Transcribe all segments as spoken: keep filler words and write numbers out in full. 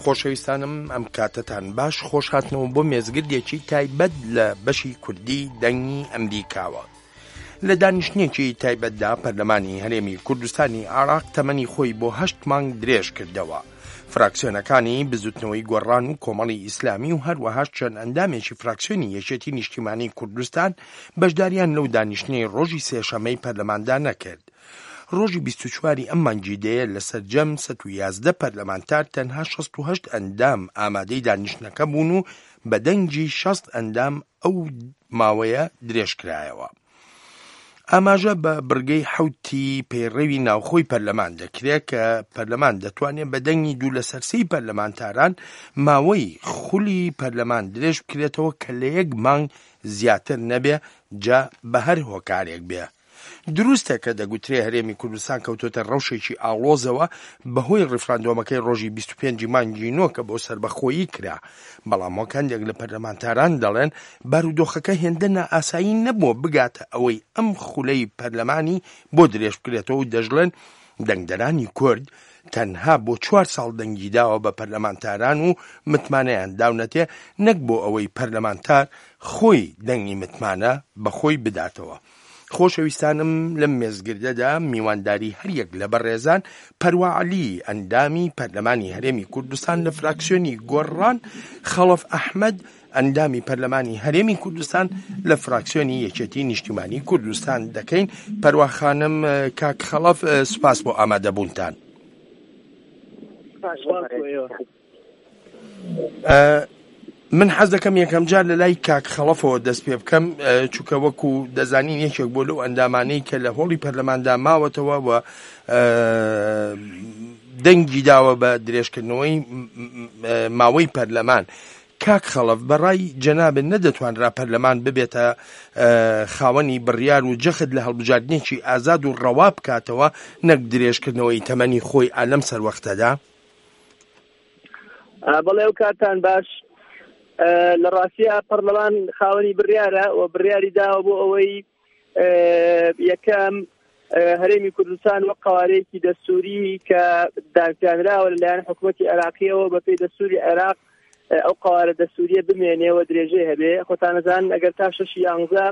خۆشەویستانم ئەم کاتتان باش خۆش هاتنەوە بۆ مێزگردێکی تایبەت لە بەشی کوردی دەنگی ئەمریکاوە. لە دانیشتنێکی تایبەتدا پەرلەمانی هەرێمی کوردستانی عێراق تەمەنی خۆی بۆ هەشت مانگ درێژ کردەوە. فراکسیۆنەکانی بزوتنەوەی گۆڕان و کۆمەڵی ئیسلامی و هەروەها چەند ئەندامێکی فراکسیۆنی یەکێتی نیشتیمانی کوردستان بەشداریان لەو دانیشتنەی ڕۆژی سێشەمەی پەرلەماندا نەکرد. ڕۆژی بیست و چواری ئەم مانگیدەیە لە سەرجەم سەد و یازدە پەرلەمانتار تەنها شەست و هەشت ئەندام ئامادەی دانیشتنەکە بوون و بە دەنگی شەست ئەندام ئەو ماوەیە درێژکرایەوە. ئاماژە بە بڕگەی حوتی پەیڕەوی ناوخۆی پەرلەمان دەکرێت کە پەرلەمان دەتوانێت بە دەنگی دوو لە سەرسەی پەرلەمانتاران ماوەی خولی پەرلەمان درێژ بکرێتەوە کە لە یەک مانگ زیاتر نەبێ جا بە هەر هۆکارێک بێ. دروستە کە دەگوترێ هەرێمی کوردستان کەوتۆتە ڕەوشێکی ئاڵۆزەوە بەهۆی ڕیفراندۆمەکەی ڕۆژی بیست و پێنجی مانگی نۆ کە بۆ سەربەخۆیی کرا، بەڵام هەندێک لە پەرلەمانتاران دەڵێن بارودۆخەکە هێندە نائاسایی نەبووە بگاتە ئەوەی ئەم خولەی پەرلەمانی بۆ درێژ بکرێتەوە و دەژڵێن دەنگدەرانی کورد تەنها بۆ چوار ساڵ دەنگی داوە بە پەرلەمانتاران و متمانەیان داونەتێ نەک بۆ ئەوەی پەرلەمانتار خۆی دەنگی متمانە بەخۆی بداتەوە. خۆشەویستانم لەم مێزگردەدا میوانداری هەریەک لە بەڕێزان پەروا عەلی ئەندامی پەرلەمانی هەرێمی کوردستان لە فراکسیۆنی گۆڕان، خەڵەف ئەحمەد ئەندامی پەرلەمانی هەرێمی کوردستان لە فراکسیۆنی یەکێتی نیشتیمانی کوردستان دەکەین. پەروا خانم کاک خەڵەف سوپاس بۆ ئامادەبوونتان. من حەز دەکەم یەکەم جار لە لای کاک خەڵەفەوە دەست پێ بکەم، چووکە وەکو دەزانین یەکێک بۆ لەو ئەندامانەی کە لە هۆڵی پەرلەماندا ماوەتەوە و دەنگی داوە بە درێژکردنەوەی ماوەی پەرلەمان. کاک خەڵەف بەڕای جەنابن نەدەتوانرا پەرلەمان ببێتە خاوەنی بڕیار و جەخت لە هەڵبژاردنێکی ئازاد و ڕەوا بکاتەوە نەک درێژکردنەوەی تەمەنی خۆی ئالەم سەروەختەدا؟ بەڵێ و کاتان باش. لە ڕاستیە پەرلەمان خاوەنی بڕیارە و بڕیاری داوە بۆ ئەوەی یەکەم هەرێمی کوردستان وەک قەوارەیەکی دەستووری کە دانپێنراوە لەلایەن حکوومەتی عێراقیەوە بە پێی دەستووری عێراق ئەو قەوارە دەستووریە بمێنێەوە درێژەی هەبێ. خۆتان نەزان ئەگەر تا شەش یانزە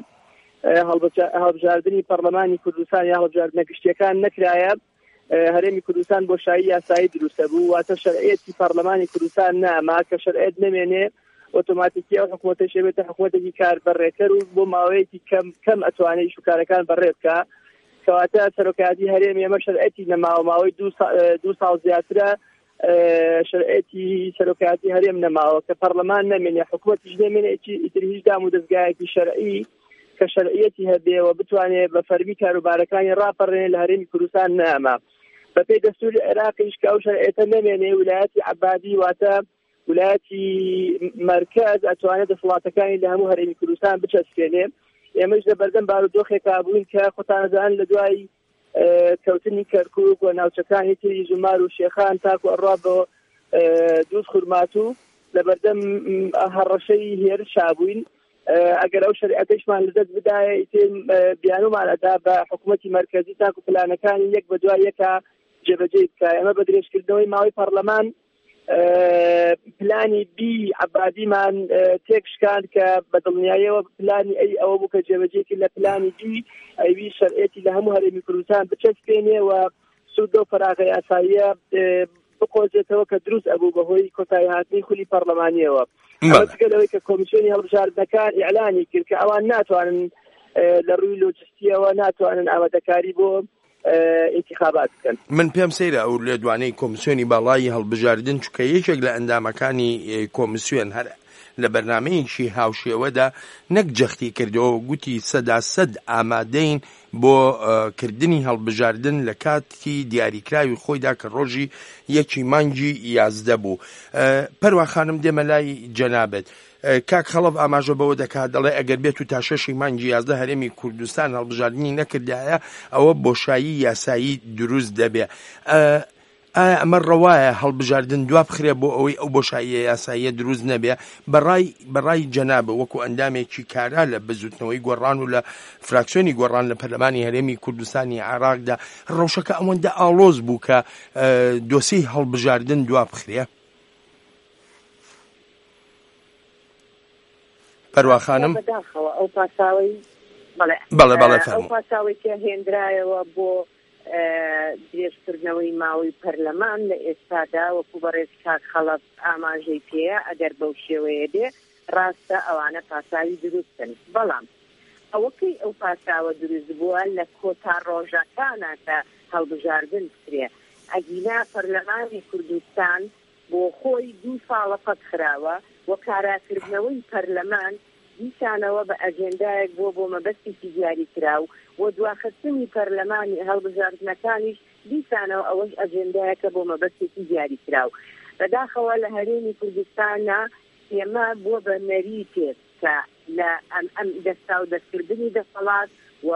هەڵبژاردننی پەرلەمانی کوردستان یا هەڵبژاردنە گشتیەکان نەکرایە، هەرێمی کوردستان بۆشایی یاسایی دروستە بوو، واتە شەرعیەتی پەرلەمانی کوردستان ناما کە شەرعیەت نەمێنێ ئۆتۆماتیکی ئەو حکوومەتەی بێتە حکوومەتێکی کار بەڕێکەر و بۆ ماوەیەکی کەم کەم ئەتوانێت شوکارەکان بەڕێ بکە، کەواتە سەرۆکایەتی هەرێمی ئێمە شەرعیەتی نەماوە، ماوەی دوو ساڵ زیاترە شەرعیەتی سەرۆکایەتی هەرێم نەماوە کە پەرلەمان نەمێنێ، حکوومەتیش نەمێنێ ئیتر هیچ دام و دەستگایەکی شەرعی کە شەرعیەتی هەبێەوە بتوانێت بە فەرمی کاروبارەکانی ڕاپەڕێنێ لە هەرێمی کوردستان ناما. بە پێی دەستووری عێراقیش کە ئەو شەرعیەتە نەمێنێ، ویلایەتی عەبادی واتە ویلایەتی مرکز ئەتوانێت دەسەڵاتەکانی لە هەموو هەرێمی کوردستان بچەسپێنێ. ئێمەش لە بەردەم بارودۆخێکا بووین کە خۆتان دەزانن لە دوای کەوتنی کەرکووک و ناوچەکانی تری ژمار و شێخان تاکو ئەڕوا بۆ دووس خورماتوو لە بەردەم هەڕەشەی هێرشا بووین. ئەگەر ئەو شەریعەتەیشمان لەدەست بدایە ئیتر بیانومانەدا بە حکوومەتی مرکزی تاکو پلانەکانی یەک بە دوای یەکە جێبەجێ بکە. ئێمە بە درێژکردنەوەی ماوەی پەرلەمان پلانی بی عەبادیمان تێکشکاند کە بە دڵنیاییەوە پلانی ئەی ئەوە بوو کە جێبەجێکی لە پلانی بی ئەوی شەرعیەتی لە هەموو هەرێمی کوردستان بچەسپێنێ و سوود و فەراغی یاساییە بقۆزێتەوە کە دروست ئەبوو بەهۆی کۆتایی هاتنی خولی پەرلەمانیەوە. ئەمە جگەلەوەی کە کۆمیسیۆنی هەڵبژاردنەکان ئیعلانی کرد کە ئەوان ناتوانن لە ڕووی لۆجستیەوە ناتوانن ئامادەکاری بۆ انتخابات بکەن. من پێم سەیرە ئەو لە دوانەی کۆمیسیۆنی باڵای هەڵبژاردن چکە یەکێک لە ئەندامەکانی کۆمیسیۆن هەر لە بەرنامەیەکی هاوشێوەدا نەک جەختی کردەوە، گوتی سەدا سەد ئامادەین بۆ کردنی هەڵبژاردن لە کاتی دیاریکراوی خۆیدا کە ڕۆژی یەکی مانگی یازدە بوو. پەروا خانم دێمە لای جەنابەت. کاک خەڵەف ئاماژە بەوە دەکات دەڵێ ئەگەر بێت و تا شەشی مانگی یازدە هەرێمی کوردستان هەڵبژاردننی نەکردایە ئەوە بۆشایی یاسایی دروست دەبێ. ئایا ئەمە ڕەوایە هەڵبژاردن دوا بخرێ بۆ ئەوەی ئەو بۆشاییە یاساییە دروست نەبێ؟ بەڕای بەڕای جەنابە وەکو ئەندامێکی کارا لە بزوتنەوەی گۆڕان و لە فراکسیۆنی گۆڕان لە پەرلەمانی هەرێمی کوردستانی عێراقدا ڕەوشەکە ئەوەندە ئاڵۆز بوو کە دۆسەی هەڵبژاردن دوا بخرێ؟ پەروە خانم بەداخەوە ئەو پاساوی بەڵێ بەڵێ ئەو پاساوی کە هێنرایەوە بۆ درێژکردنەوەی ماوەی پەرلەمان لە ئێستادا وەکو بەڕێز کاک خەڵەت ئاماژەی پێەیە ئەگەر بەو شێوەیە دێ ڕاستە ئەوانە پاساوی دروستن بەڵام ئەوەکەی ئەو پاساوە دروست بووە لە کۆتا ڕۆژەکانە کە هەڵبژاردن کرێ ئەگینا پەرلەمانی کوردستان بۆ خۆی دوو ساڵە پەت خراوە و کاراکردنەوەی پەرلەمان دیسانەوە بە ئەجێندایەک بۆ بۆ مەبەستێکی دیاری کراو و دواخستنی پەرلەمانی هەڵبژاردنەکانیش دیسانەوە ئەوەش ئەجێندایەکە بۆ مەبەستێکی دیاری کراو بەداخەوە لە هەرێمی کوردستانە ئێمە بووە بە نەریتێک کە لە ئەم دەستا و دەستکردنی دەسەڵات و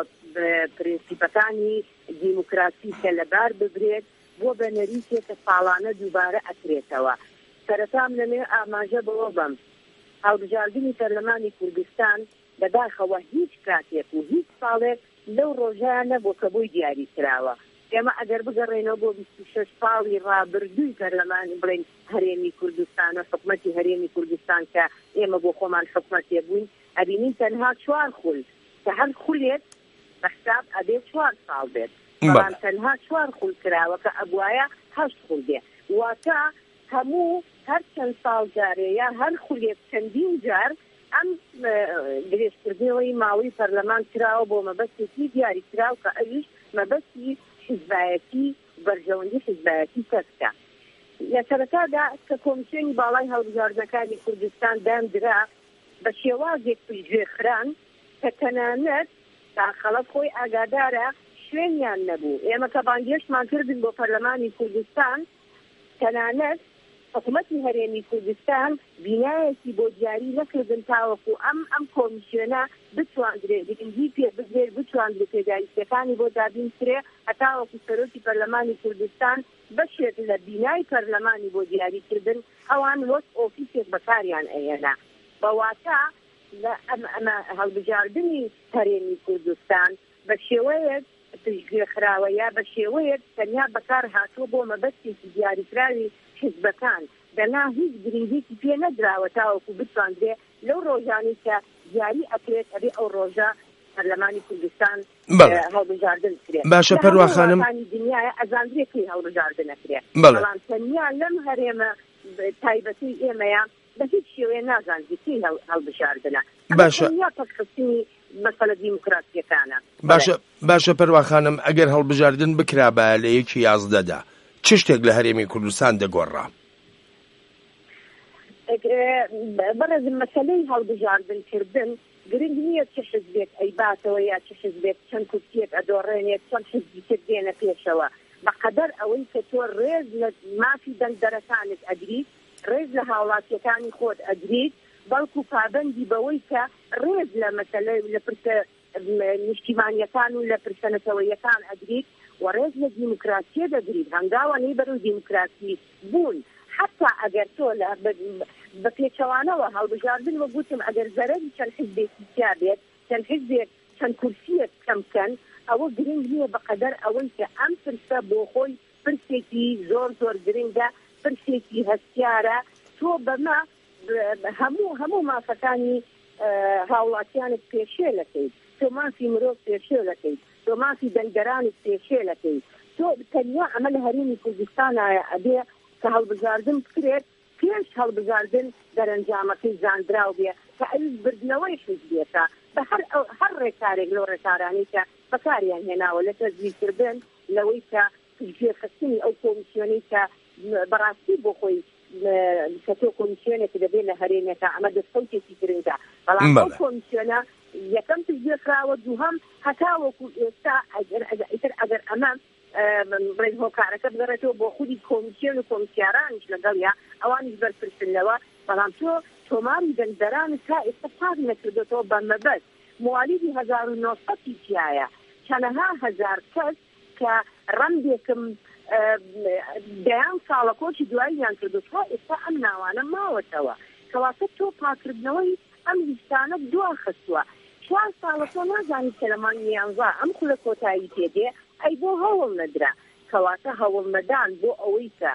پرینسیپەکانی دیموکراسی کە لەبار ببرێت بۆ بە نەریتێک کە ساڵانە دووبارە ئەکرێتەوە سەرەتام لەمێ ئاماژە بەوە بم هەڵبژاردنی پەرلەمانی کوردستان بەداخەوە هیچ کاتێک و هیچ ساڵێک لەو ڕۆژانە بۆ کە بۆی دیاری کراوە ئێمە ئەگەر بگەڕێنەوە بۆ بیست و شەش ساڵی ڕابردووی پەرلەمانی بڵێن هەرێمی کوردستانە حکومەتی هەرێمی کوردستان کە ئێمە بۆ خۆمان حکومەتێ بووین ئەبینین تەنها چوار خول کە هەر خولێت بە حساب ئەبێ چوار ساڵ بێت بەڵام تەنها چوار خول کراوە کە ئەبوایە هەشت خول بێ واتە هەموو هەر چەند ساڵ جارێ یا هەر خولێت چەندین جار ئەم درێژکردنەوەی ماوەی پەرلەمان کراوە بۆ مەبەستێکی دیاری کراو کە ئەویش مەبەستی حیزبایەتی بەرژەوەندی حیزبایەتی تەستە لە سەرەتادا کە کۆمیسیۆنی باڵای هەڵبژاردنەکانی کوردستان دامدرا بە شێوازێک پشتگوێخران کە تەنانەت داخەڵەت خۆی ئاگادارە شوێنیان نەبوو ئێمە کە بانگێشتمان کردن بۆ پەرلەمانی کوردستان تەنانەت حکومەتی هەرێمی کوردستان بینایەکی بۆ دیاری نەکردن تاوەکو ئەم ئەم کۆمیسیۆنە بتواندرێت گرنگی پێ بگرێت بتواندرێت پێداویستەکانی بۆ دابین کرێ هەتاوەکو سەرۆکی پەرلەمانی کوردستان بەشێک لە بینای پەرلەمانی بۆ دیاریکردن ئەوان وەک ئۆفیسێک بەکاریان ئەهێنا بەواتە لە ئەمە هەڵبژاردننی هەرێمی کوردستان بە شێوەیەک پشتگوێخراوە یا بە شێوەیەک تەنیا بەکار هاتووە بۆ مەبەستێکی دیاریکراوی حیزبەکان دەنا هیچ گرنگێکی پێ نەدراوە تاوەکو بتواندرێ لەو ڕۆژانی کە دیاری ئەکرێت ئەبێ ئەو ڕۆژە پەرلەمانی کوردستان هەڵبژاردن کرێت باشە پەروە خانم دنیاە ئەزاندرێکی هەڵبژاردن نەکرێت بەڵام تەنیا لەم هەرێمە تایبەتی ئێمەیە بە هیچ شێوەیە نازانجیتی هەڵبژاردنە باشە یا پەکخستنی مەسەلە دیموکراسیەکانە باشە باشە پەروە خانم ئەگەر هەڵبژاردن بکرا بە لە یەکی یازدەدا چ شتێک لە هەرێمی کوردستان دەگۆڕا بەڕێزم مەسەلەی هەڵبژاردنکردن گرنگ نییە چه حزبێک ئەیباتەوە یا چه حزبێک چەند کورسیەک ئەدۆڕێنێت چەند حزبی تر دێنە پێشەوە بەقەدەر ئەوەی کە تۆ ڕێز لە مافی دەنگدەرەکانت ئەگریت ڕێز لە هاوڵاتیەکانی خۆت ئەگریت بەڵکو پابەندی بەوەی کە ڕێز لە مەسەلەی لە پرسە نیشتیمانیەکان و لە پرسەنەتەوەیەکان ئەگریت و ڕێز لە دیموکراسی دەگریت هەنگاوانەی بەرەو دیموکراسی بوون حتا ئەگەر تۆ لە بە پێچەوانەوە هەڵبژاردن وە گوتم ئەگەر زەرەری چەند حیزبێکی تیا بێت چەند حیزبێک چەند کورسیەک کەمکەن ئەوە گرنگ نییە بەقەدەر ئەوەی کە ئەم پرسە بۆ خۆی پرسێکی زۆر زۆر گرنگە پرسێکی هەستیارە تۆ بەمە هەموو هەموو مافەکانی هاوڵاتیانت پێشێ لەکەیت تۆ مافی مرۆڤ پێشێ لەکەیت تۆ مافی دەنگدەرانت پێشێ لەکەیت تۆ تەنیا ئەمە لە هەرێمی کوردستانایە ئەبێ کە هەڵبژاردن بکرێت پێش هەڵبژاردن دەرەنجامەکەی زاندراو بێ کە ئەویش بردنەوەی حیزبێتە بە هەر ڕێکارێک لەو ڕێکارانەی کە بەکاریان هێناوە لە تەزویرکردن لەوەی کە پشتگوێخستنی ئەو کۆمیسیۆنەی کە بەڕاستی بۆ خۆی کە تۆ کۆمیسیۆنێکی دەبێت لە هەرێمێکە ئەمە دەستکەوتێکی گرنگە بەڵام ئەو کۆمیسیۆنە یەکەم پشتگوێخراوە دووهەم هەتاوەکو ئێستا ئیتر ئەگەر ئەمە بڵێن هۆکارەکە بگەڕێتەوە بۆ خودی کۆمیسیۆن و کۆمیسیارانیش لەگەڵیا ئەوانیش بەرپرسنەوە بەڵام تۆ تۆماری دەنگدەران تا ئێستا پاک نەکردێتەوە بە مەبەست موالیدی هەزار و نۆسەدی تایە چەندەها هەزار کەس کە ڕەمدێکم دەیان ساڵە کۆچی دواییان کردو تا ئێستا ئەم ناوانە ماوەتەوە کەواتە تۆ پاکردنەوەی ئەم لیستانە دواخستووە چوار ساڵە تۆ نازانی کەلەمان نیانزا ئەم خولە کۆتایی تێدێ ئەی بۆ هەوڵ نەدرا کەواتە هەوڵ نەدان بۆ ئەوەی کە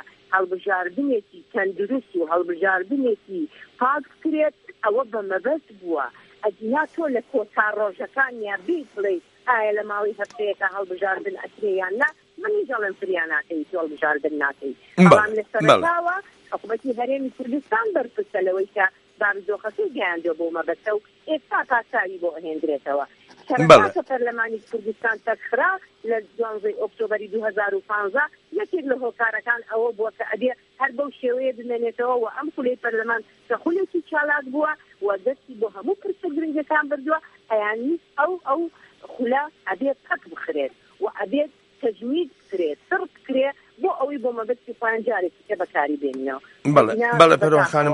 هەڵبژاردنێکی تەندروست و هەڵبژاردنێکی پاک کرێت ئەوە بە مەبەست بووە ئەجنا تۆ لە کۆتا ڕۆژەکانیا بیت بڵێ ئایا لە ماوەی هەفتەیەکە هەڵبژاردن ئەکرێیان نا منی جەڵم فریان ناکەی تۆ هەڵبژاردن ناکەی بەڵام لە سەرەتاوە حکوومەتی هەرێمی کوردستان بەرپرسە لەوەی کە بارودۆخەکەی گەیاندووە بۆ مەبەستە و ئێستا پاساوی بۆ ئەهێنرێتەوە سەرەتا پەرلەمانی کوردستان تەکخرا لە دوانزەی ئۆکتۆبەری دوو هەزار و پانزە یەکێک لە هۆکارەکان ئەوە بووە کە ئەبێ هەر بەو شێوەیە بمێنێتەوە و ئەم خولەی پەرلەمان کە خولێکی چالاک بووە و دەستی بۆ هەموو پرسە گرنگەکان بردووە ئەیانی ئەو ئەو خولە ئەبێت پەک بخرێت و ئەبێت تەجوید بکرێت سڕ بکرێت بۆ ئەوەی بۆ مەبەستی خۆیان جارێکی کە بەکاری بێنینەوە. بەڵێ پەروان خانم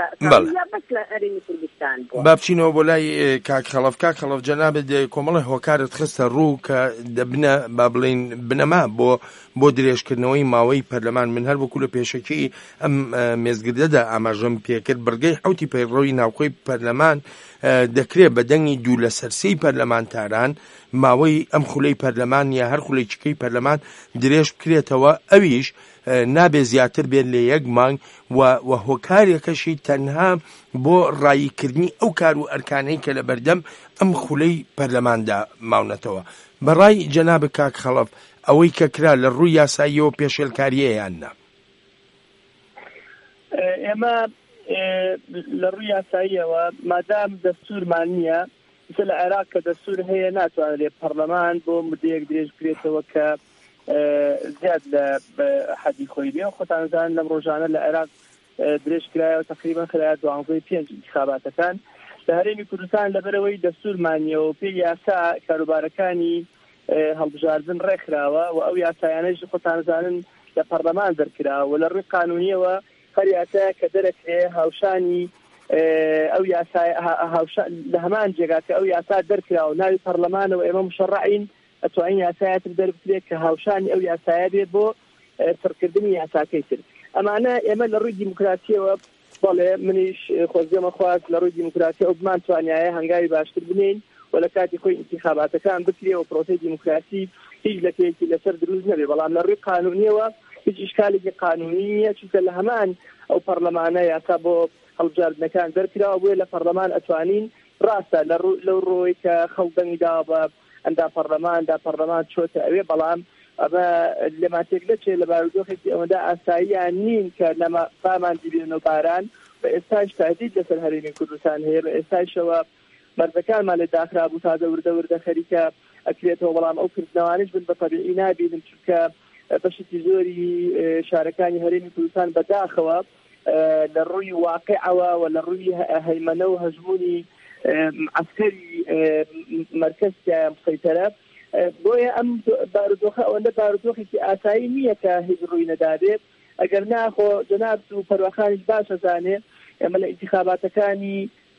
با بچینەوە بۆ لای کاک خەڵەف. کاک خەڵەف جەنابەت کۆمەڵی هۆکارت خستە ڕوو کە دەبنە با بڵێن بنەما بۆ بۆ درێژکردنەوەی ماوەی پەرلەمان. من هەر وەکو لە پێشەکی ئەم مێزگردەدا ئاماژەم پێکرد بڕگەی حوتی پەیڕۆی ناوخۆی پەرلەمان دەکرێت بە دەنگی دوو لە سەرسەی پەرلەمانتاران ماوەی ئەم خولەی پەرلەمان یا هەر خولەیچکەی پەرلەمان درێژ بکرێتەوە، ئەویش نابێ زیاتر بێت لە یەک مانگ و هۆکارێکەشی تەنها بۆ ڕاییکردنی ئەو کار و ئەرکانەی کە لە بەردەم ئەم خولەی پەرلەماندا ماونەتەوە. بەڕای جەناب کاک خەڵەف ئەوەی کە کرا لە ڕووی یاساییەوە پێشێلکاریە یان نا؟ ئێمە لە ڕووی یاساییەوە مادام دەستورمان نییە مثل لە عێراق کە دەستور هەیە ناتوانێت پەرلەمان بۆ مدەیەک درێژ بکرێتەوە کە زیاد لە حەدی خۆی بێ. خۆتانزان لەم ڕۆژانە لە عێراق درێژ کرایەوە تقریبا خلال دوانزەی پێنج انتخاباتەکان لە هەرێمی کوردستان لەبەرەوەی دەستورمانیەوە پێی یاسا کاروبارەکانی هەڵبژاردن ڕێکخراوە و ئەو یاسایانەش خۆتانزانن لە پەرلەمان دەرکراوە و لە ڕووی قانونیەوە هەر یاسا کە دەرەکرێ هاوشانی ئەو یاسا لە هەمان جێگا کە ئەو یاسا دەرکراوە ناوی پەرلەمانەوە ئێمە مشەڕعین ئەتوانین یاسایەتر دەربکرێت کە هاوشانی ئەو یاسایە بێت بۆ سەرکردنی یاساکەی تر. ئەمانە ئێمە لە ڕووی دیموکراسیەوە بەڵێ منیش خۆزگەمە خواست لە ڕووی دیموکراسی ئەو بمان توانایە هەنگاوی باشتر بنین و لە کاتی خۆی انتخاباتەکان بکرێ و پرۆسەی دیموکراسی هیچ لەکەیەکی لەسەر دروست نەبێ. بەڵام لە ڕووی قانونیەوە هیچ ئیشکالێکی قانونی نییە چونکە لە هەمان ئەو پەرلەمانە یاسا بۆ هەڵبژاردنەکان دەرکراوە بۆیە لە پەرلەمان ئەتوانین ڕاستە لەو ڕۆی کە خەڵدەنگی داوە بە ئەندا پەرلەمان دا پەرلەمان چۆتە ئەوێ. بەڵام ئەمە لێماتێک دەچێت لە بارودۆخێکی ئەوەدا ئاساییان نین کە لەمە بامان دیبێنەوە باران بە ئێستاش تهدید لەسەر هەرێمی کوردستان هەیە. بە ئێستاشەوە مەرزەکانمان لە داخرا بوو تازە وردە وردە خەریکە ئەکرێتەوە بەڵام ئەو کردنەوانش بن بە تەبیعی نابینن چونکە بەشێکی زۆری شارەکانی هەرێمی کوردستان بەداخەوە لە ڕووی واقعەوە و لە ڕووی هەیمەنە و هەژمونی عسکەری مرکزکە مسەیتەرە. بۆیە ئەم بارودۆخە ئەوەندە بارودۆخێکی ئاسایی نییە کە هیچ ڕووی نەدابێت. ئەگەر ناخۆ جەناب و پەروەخانیش باشە زانێ ئێمە لە ئینتیخاباتەکانی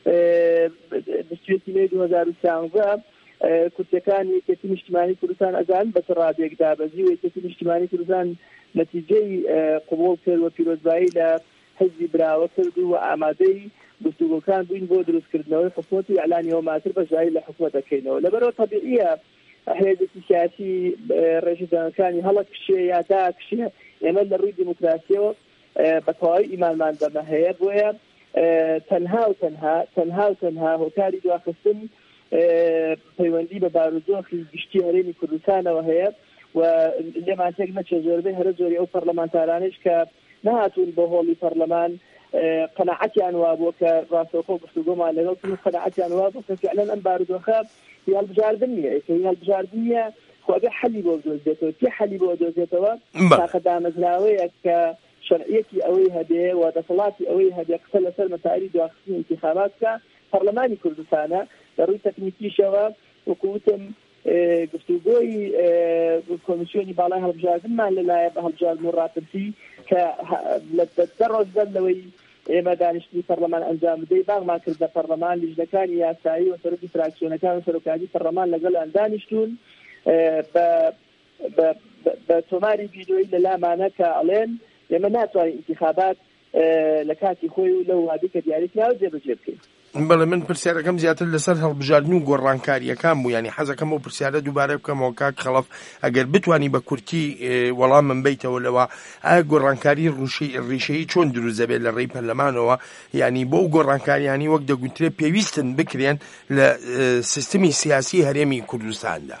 دەستوێتی مێی دوو هەزار و سیانزە کورتەکانی یەکێتی نیشتیمانی کوردستان ئەزان بەسەر ڕادێک دابەزی و یەکێتی نیشتیمانی کوردستان نەتیجەی قبوڵ کرد و پیرۆزبایی لە حزبی براوە کرد و ئامادەی گفتوگۆکان بووین بۆ دروستکردنەوەی حکوومەتی ئەعلانیەوە ماتر بەژایی لە حکوومەت دەکەینەوە. لەبەرەوە تەبیعیە حێزێکی سیاسی ڕێژەدانەکانی هەڵە کشێ یا داکشێ. ئێمە لە ڕووی دیموکراسیەوە بە تەواوی ئیمانمان بەمە هەیە. بۆیە تەنها و تەنها تەنها و تەنها هۆکاری دواخستن پەیوەندی بە بارودۆخی گشتی هەرێمی کوردستانەوە هەیە و لێمان تێک نەچێ زۆربەی هەرە زۆری ئەو پەرلەمانتارانش کە نهاتون بۆ هۆڵی پەرلەمان قەناعەتیان وا بووە کە ڕاستەوخۆ گفتوگۆمان لەگەڵ قەناعەتیان وا بووە کە فعلاً ئەم بارودۆخە هەڵبژاردن نییە کە هەڵبژاردن نییە خۆ بێ حەلی بۆ دۆزێتەوە چی حەلی بۆ دۆزێتەوە تاقە دامەزراوەیە کە شەرعیەتی ئەوەی هەبێ و دەسەڵاتی ئەوەی هەبێ قسە لەسەر مەسائلی دواخستنی انتخابات کە پەرلەمانی کوردستانە لە ڕووی تەکنیکیشەوە وەکوتم گفتوگۆی کۆمیسیۆنی باڵای هەڵبژاردنمان لەلایە بە هەڵبژاردن و ڕاپرسی کە لە دە ڕۆژ بەر لەوەی ئێمە دانیشتنی پەرلەمان ئەنجام بدەی باغمان کرد لە پەرلەمان لیژنەکانی یاسایی و سەرۆکی فراکسیۆنەکان و سەرۆکاتی پەرلەمان لەگەڵیان دانیشتون بە تۆماری ڤیدیۆیی لە لامانە کە ئەڵێن ئێمە ناتوانین انتخابات لە کاتی خۆی و لە وادی کە دیاریکراوە جێبەجێ بکەین. بەڵێ من پرسیارەکەم زیاتر لەسەر هەڵبژاردن و گۆڕانکاریەکان بوو، ینی حەزەکەم و پرسیارە دووبارە بکەمەوە کاک خەڵەف ئەگەر بتوانی بە کورتی وەڵام من بیتەوە لەوە ئایا گۆڕانکاری ڕیشەیی چۆن دروست دەبێت لە ڕێی پەرلەمانەوە، ینی بۆ گۆڕانکاریانی وەک دەگوترێ پێویستن بکرێن لە سیستمی سیاسی هەرێمی کوردستاندا؟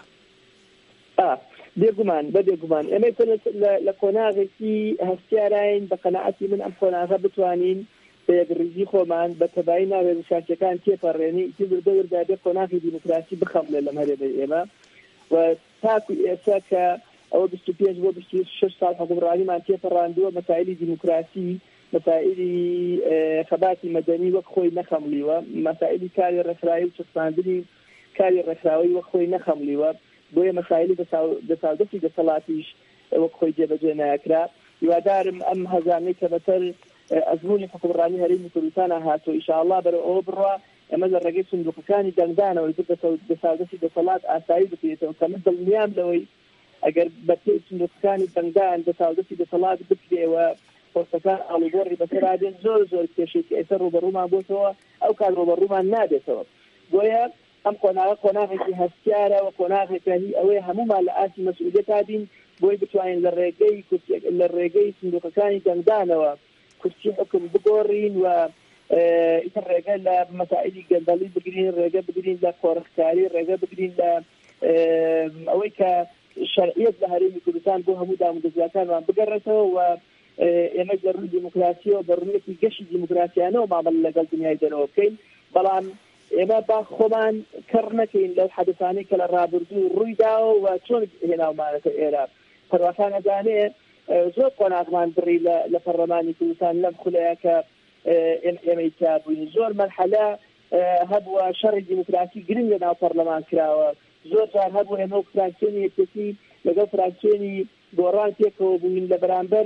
بێگومان بە بێگومان ئێمە لە قۆناغێکی هەستیاراین بە قەناعەتی من ئەم قۆناغە بتوانین بە یەکڕیزی خۆمان بە تەبایی ناوێ شارچەکان تێپەڕێنی ئیتی وردەوردا بێ قۆناغی دیموکراسی بخەمڵێ لەم هەرێمەی ئێمە و تاکو ئێستا کە ئەوە بیست و پێنج بۆ بیست و شەش ساڵ حکومڕانیمان تێپەڕاندووە مەسائلی دیموکراسی مەسائلی خەباتی مەدەنی وەک خۆی نەخەمڵیوە، مەسائلی کاری ڕێکخراوی و چەسپاندنی کاری ڕێکخراوی وەک خۆی نەخەمڵیوە، بۆیە مەسائلی دەسەڵاتی دەسەڵاتیش وەک خۆی جێبەجێ ناکرا. هیوادارم ئەم هەزانەی کە بەتەر ئەزمموی حکومڕانی هەرێمی کوردستانە هاتۆ ئینشاءالله بەرەو ئەوە بڕوا ئەمە لە ڕێگەی سندوقەکانی دەنگدانەوەی دەسەڵاتی دەسەڵات ئاسایی بکرێتەوە کە من دڵنیام لەوەی ئەگەر بەپێی سندوقەکانی دەنگدان دەسەڵاتی دەسەڵات بکرێەوە پۆستەکان ئاڵوگۆڕی بەسەرادێن زۆر زۆر کێشێکی ئێستا ڕوبەڕوومان بۆتەوە ئەو کار ڕوبەڕوومان نابێتەوە. بۆیە ئەم قۆناغە قۆناغێکی هەستیارە و قۆناغێکە هی ئەوەی هەمومان لە ئاسی مەسئولیەتا بین بۆی بتوانین لە ڕێگەی لە ڕێگەی سندوقەکانی دەنگدانەوە کورسی حکم بگۆڕین و ئیتر ڕێگە لە مەسائلی گەندەڵی بگرین، ڕێگە بگرین لە قۆڕخکاری، ڕێگە بگرین لە ئەوەی کە شەرعیەت لە هەرێمی کوردستان بۆ هەموو دامودەزیاکانمان بگەڕێتەوە و ئێمە لە ڕووی دیموکراسیەوە بە ڕوونەتی گەشتی دیموکراسیانەوە مامەڵ لەگەڵ دنیای دەرەوە بکەین. بەڵام ئێمە با خۆمان کڕ نەکەین لەو حەدەثانەی کە لە ڕابردوو ڕوویداوە و چۆن هێناومانەکە ئێرە پەروەخان ئەزانێ زۆر قۆناغمان بڕی لە پەرلەمانی کوردستان لەم خولەیە کە ئێمەی تابووین، زۆر مەرحەلە هەبووە شەڕی دیموکراسی گرنگ لە ناو پەرلەمان کراوە، زۆر جار هەبوو ئێمە و فراکسیۆنی یەکێتی لەگەڵ فراکسیۆنی گۆڕان تێکەوە بووین لە بەرامبەر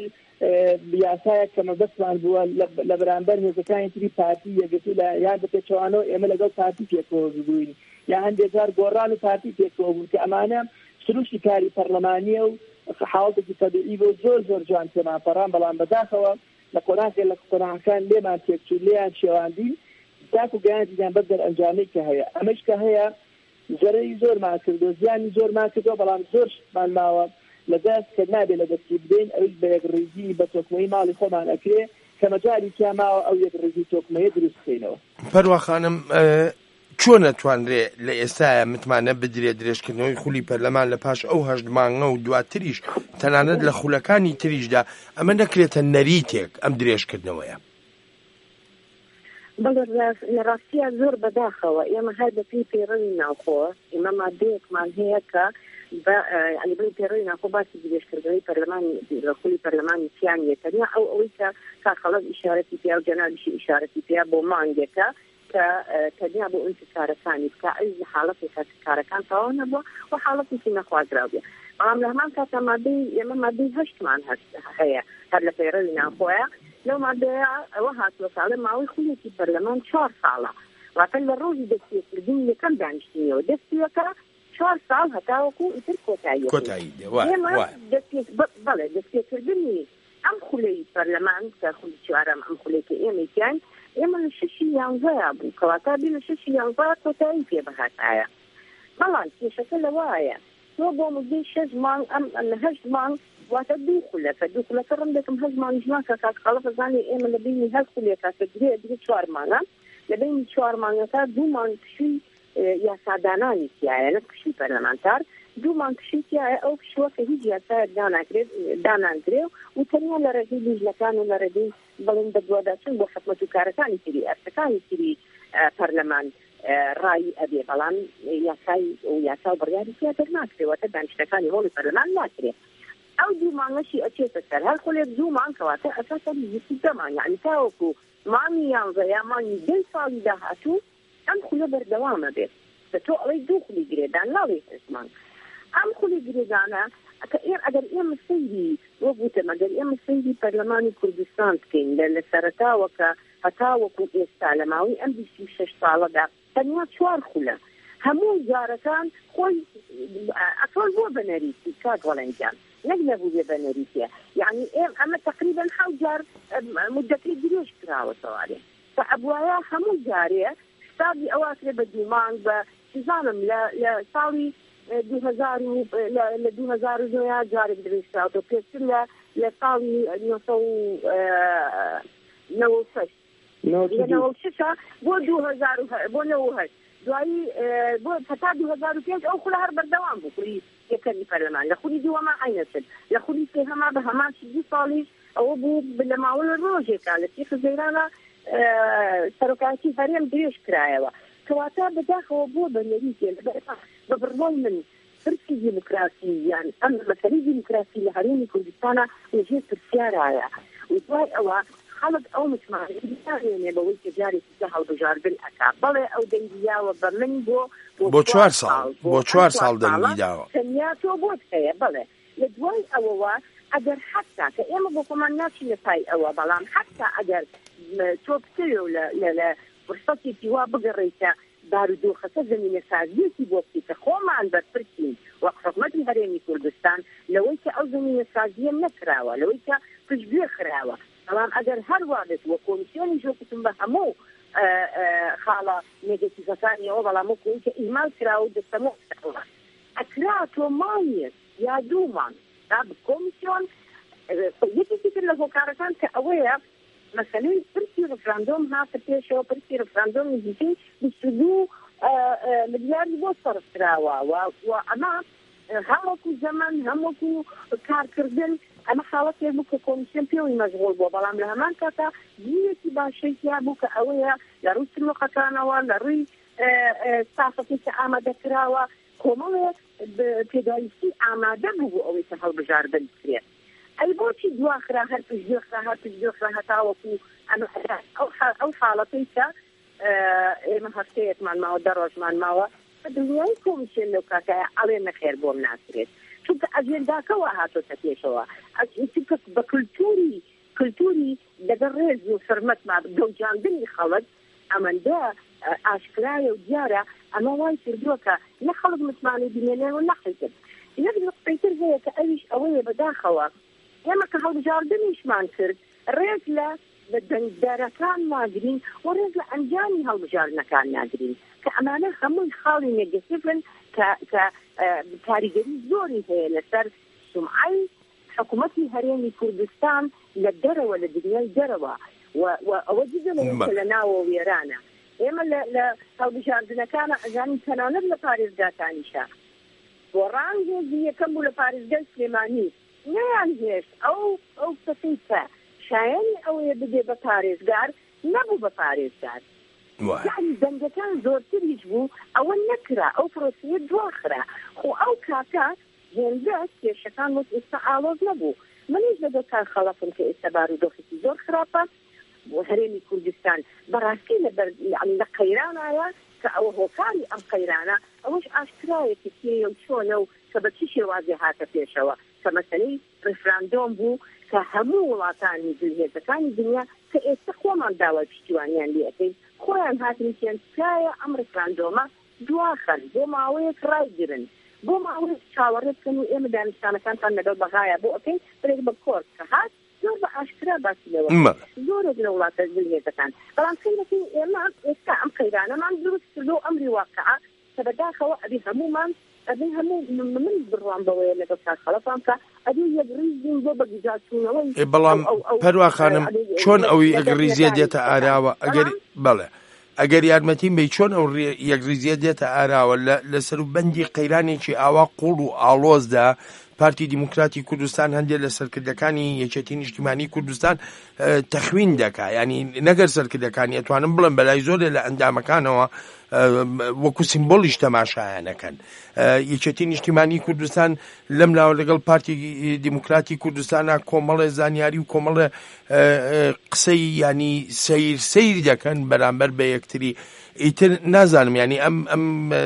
یاسایە کە مەبەستمان بووە لە بەرامبەر هێزەکانی تری پارتی یەکێتی لە یان بەپێچەوانەوە ئێمە لەگەڵ پارتی پێکەوە بووین، یا هەندێک جار گۆڕان و پارتی پێکەوە بوون کە ئەمانە سروشتی کاری پەرلەمانیە و حاڵەتێکی تەبیعی بۆ زۆر زۆر جوان تێمان پەڕان. بەڵام بەداخەوە لە قۆناغێ لە قۆناغەکان لێمان تێکچوو لێیان شێواندی تاکو گەیاندیان بەر دەرئەنجامەی کە هەیە. ئەمەش کە هەیە زەرەی زۆرمان کردو، زیانی زۆرمان کردەوە، بەڵام زۆر شتمان ماوە لەدەست کە نابێت لە دەستی بدەین ئەوی بە یەکڕێزی بە تۆکمەی ماڵی خۆمان ئەکرێ کە مەجاری تیا ماوە ئەو یەکڕێزی تۆکمەیە دروست بکەینەوە. پەروە خانم چۆن نەتوانرێ لە ئێستاە متمانە بدرێت درێژکردنەوەی خولی پەرلەمان لە پاش ئەو هەشت مانگە و دواتریش تەنانەت لە خولەکانی تریشدا ئەمە نەکرێتە نەریتێک ئەم درێژکردنەوەیە؟ بەڵێ لە ڕاستیە زۆر بەداخەوە ئێمە هەر بە پێی پەیڕەوی ناوخۆ ئێمە مادەیەکمان هەیە کە ینی بڵێ پەیڕەوی ناوخۆ باسی درێژکردنەوەی پەرلەمانی لە خولی پەرلەمانی تیانیەتەنیا ئەو ئەوەی کە کاخەڵەت ئیشارەتی پێیا و جەنابیشی ئیشارەتی پێیا بۆ مانگێکە کە تەنیا بۆ ئینتیکارەکانی بکە ئەی حاڵەتی کارەکان تەواو نەبووە و حاڵەتێکی نەخوازراو بێ. بەڵام لە هەمان کاتە مادەی ئێمە مادەی هەشتمان هەیە هەر لە پەیڕەوی ناوخۆیە. لەو مادەیە ئەوە هاتووە ساڵە ماوەی خولێکی پەرلەمان چوار ساڵە، واتە لە ڕۆژی دەستپێکردنی یەکەم دانیشتنیەوە دەستپێکە چوار ساڵ هەتاوەکو ئیتر کۆتایی بەڵێ دەستپێکردنی ئەم خولەی پەرلەمان کە خولی چوارەم ئەم خولێکی ئێمەیان ئێمە لە شەشی یانزەیە بوو کەواتە بێ لە شەشی یانزە کۆتایی پێ بەهاتایە. بەڵام کێشەکە لەوایە تۆ بۆ مدەی شەش مانگ ئەم لە هەشت مانگ واتە دوو خولەکە دوو خولەکە ڕم دەکەم هەشت مانگژمان کە کات خەڵق زانێ ئێمە لە بینی هەر خولێکە کە درێ درێ چوار مانگە لە بینی چوار مانگەکە دوو مانگ کشی یاسادانانی تایە لە کشی پەرلەمانتار دوو مانگ کشی تایە ئەو کشووە کە هیچ یاسایەک داناکرێت دانانکرێ و تەنیا لە ڕێگەی لیژنەکان و لە ڕێگەی بەڵێن بەدواداچن بۆ خزمەت و کارەکانی تری ئەرچەکانی تری پەرلەمان ڕایی ئەبێ، بەڵام یاسای و یاسا و بڕیاری تیا دەرناکرێتەوە دانیشتەکانی هۆڵی پەرلەمان ناکرێت. ئەو دوو مانگەشی ئەچێتە سەر هەر خولێک دوو مانگ کەواتە ئەساسا بیست دەمان یعنی تاوەکو مانگی یانزە یا مانگی دەی ساڵی داهاتوو ئەم خولە بەردەوامە بێت کە تۆ ئەڵەی دوو خولی گرێدان ناڵێ هەزمان ئەم خولی گرێدانە کە ئەگەر ئێمە سەیری وە گوتم ئەگەر ئێمە سەیری پەرلەمانی کوردستان بکەین لە سەرەتاوە کە هەتاوەکو ئێستا لە ماوەی ئەم بیست و شەش ساڵەدا تەنیا چوار خولە هەموو جارەکان خۆی ئەتۆن بۆ بەنەریتی کات وەڵەنجان نەک نەبوو بێ بە نەریتە یعنی ئێم ئەمە تقریبا حەوت جار مدەکەی درێژ کراوەتەوە کە ئەبوایە هەموو جارێ شتابی ئەواترێ بە دوو مانگ بە چزانم لە ساڵی لە دوو هەزار و نۆ جارێک درێژکراوەوە پێشتر لە ساڵی نەوە شەش نەوە شەشە بۆ دوو هەزار بۆ نەوە هەشت دوایی بۆ هەتا دوو هەزار و پێنج ئەو خولە هەر بەردەوام بوو خولی یەکەمی پەرلەمان لە خولی دووەما عینەشت لە خولی سێهەما بە هەمان شیدی ساڵیش ئەوە بوو لە ماوەڵە ڕۆژێکا لە سێ خزەیرانە سەرۆکاتی هەرێم درێژ کرایەوە کەواتە بەداخەوە بۆ بە نەریتێ بە بڕمۆی من پرسی دیموکراسی یان ئەم مەسەلەی دیموکراسی لە هەرێمی کوردستانە وەژێ پرسیارایە و دوای ئەوە خەڵک ئەو متمانێنێ بەوەی کە جارێکی هەڵبژاردن ئەکا بەڵێ ئەو دەنگیاوە بە من بۆ بۆ چوار ساڵ بۆ چوار ساڵ دەنگی داوە تەنیا تۆ بۆت هەیە بڵێ لە دوای ئەوەوە ئەگەر حتا کە ئێمە بۆ خۆمان ناچینە پای ئەوە بەڵام حتا ئەگەر تۆ بکەوێ و لە فرسەتێکی وا بگەڕێیتە بارودۆخەکە زمینە سازیەکی بۆ بکەیتە خۆمان بەرپرسین وەک حکومەتی هەرێمی کوردستان لەوەی کە ئەو زمینە سازیە نەکراوە لەوەی کە پشتگوێ خراوە بەڵام ئەگەر هەر وا بێت وە کۆمیسیۆنی ژۆکتم بە هەموو خاڵە نێگەتیڤەکانی ئەوە بەڵام وەکوی کە ئیمال کراوە و دەستەمۆ ئەکرا تۆ مانیت یا دوومان تا کۆمیسیۆن یەکێکی تر لە هۆکارەکان کە ئەوەیە مەسەلەی پرسی ڕفراندۆم هاتە پێشەوە پرسی ڕفراندۆم نزیکەی بیست و دوو ملیاردی بۆ سەرفراوە و ئەمە هەمووەکو زەمان هەمووەکو کارکردن ئەمە خاڵەتێک بوو کە کۆمیسیۆن پێوەی مەشغوڵ بووە بەڵام لە هەمان کاتا گیرێکی باشەیەکیا بوو کە ئەوەیە لە ڕووی سلوقەکانەوە لە ڕووی سافەتی کە ئامادەکراوە کۆمەڵێک پێداویستی ئامادە بوو ئەوەی کە هەڵبژاردن بکرێت ئەی بۆچی دواخرا هەر پشتگوێخرا هەر پشتگوێخرا هەتاوەکو ئەو حاڵەتەی کە ئێمە هەفتەیەکمان ماوە دە ڕۆژمان ماوە بە دنیای کۆمیسیۆن لەو کاتایە ئەڵێ نەخێر بۆم ناسرێت چونکە ئەجێنداکەوە هاتۆتە پێشەوە چونکە بە کولتوری کولتوری لەگەڵ ڕێز و سەرمەتما دڵجاندنی خەڵک ئەمەندە ئاشکرایە و دیارە ئەمە وای کردووە کە نە خەڵک متمانەی بینێنێ و نەخیتر یەک نقطەی تر هەیە کە ئەویش ئەوەیە بەداخەوە ئێمە کە هەڵبژاردنیشمان کرد ڕێز لە بە دەنگدارەکان ناگرین و ڕێز لە ئەنجامی هەڵبژاردنەکان ناگرین کە ئەمانە هەمووی خاڵی نێگەتیڤن کە کاریگەری زۆری هەیە لەسەر سومعەی حکوومەتی هەرێمی کوردستان لە دەرەوە لە دنیای دەرەوە و ئەوە جدە لە ناوە وێرانە ئێمە لە هەڵبژاردنەکانە ئەزانین تەنانەت لە پارێزگاکانیشە بۆ ڕانگێزی یەکەم بوو لە پارێزگای سلێمانی نەیان هێشت ئەو ئەو کەسەی کە شایەنی ئەوەیە بدێ بە پارێزگار نەبوو بە پارێزگار یعنی دەنگەکان زۆرتریش بوو ئەوە نەکرا ئەو پرۆسیە دواخرا خۆ ئەو کاتە هێندە کێشەکان وەک ئێستا ئاڵۆز نەبوو منیش لەگەڵ خەڵەتم کە ئێستا بارودۆخێکی زۆر خراپە بۆ هەرێمی کوردستان بەڕاستی لە قەیرانایە کە ئەوە هۆکاری ئەم قەیرانە ئەوەش ئاشکرایەکی کێیە و چۆنە و کە بە چی شێوازێ هاتە پێشەوە کە مەسەلەی ڕفراندۆم بوو کە هەموو وڵاتانی جمهوریەتەکانی دنیا کە ئێستا خۆمان داوای پشتیوانیان لێ ئەکەین خۆیان هاتن تێنسایە ئەم ڕفراندۆمە دواخەن بۆ ماوەیەک ڕایگرن بۆ ماوەیەک چاوەڕێت بکەن و ئێمە دانیشتانەکانتان لەگەڵ بەغایە بۆ ئەکەین برێک بە کۆرس کە هات زۆر بە ئاشکرا باسی لەوە زۆرێک لە وڵاتە جمهوریەتەکان بەڵام خەیرەکەی ئێمە ئێستا ئەم قەیرانەمان دروست کردو ئەمری واقعە کە بەداخەوە ئەبی هەمومان ئەبێ هەموو من بڕوان بەوەیە لەگەڵ کار خەڵەتان کە ئەبێ یەک ڕیزین بۆ بەگیجاتچوونەوەی بەڵام پەروە خانم چۆن ئەوەی ئەگەر ڕیزیە دێتە ئاراوە ئەگەر بەڵێ ئەگەر یارمەتیم بێ چۆن ئەو یەکریزیە دێتە ئاراوە لە سەروبەندی قەیرانێکی ئاوا قوڵ و ئاڵۆزدا پارتی دیموکراتی کوردستان هەندێک لە سەرکردەکانی یەکێتی نیشتیمانی کوردستان تەخوین دەکا ینی نەگەر سەرکردەکانی ئەتوانم بڵم بەلای زۆرێ لە ئەندامەکانەوە وەکو سیمبۆلیش تەماشایانەکەن یەکێتی نیشتیمانی کوردستان لەم لاوە لەگەڵ پارتی دیموکراتی کوردستانە کۆمەڵێ زانیاری و کۆمەڵێ قسەی ینی سیر سیر دەکەن بەرامبەر بە یەکتری ئیتر نازانم ینی ئەم ئەم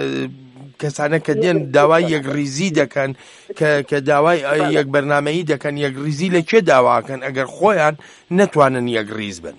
کەسانە کە دێن داوای یەکریزی دەکەن کە داوای یەک بەرنامەیی دەکەن یەکریزی لە کێ داواکەن ئەگەر خۆیان نەتوانن یەکریز بن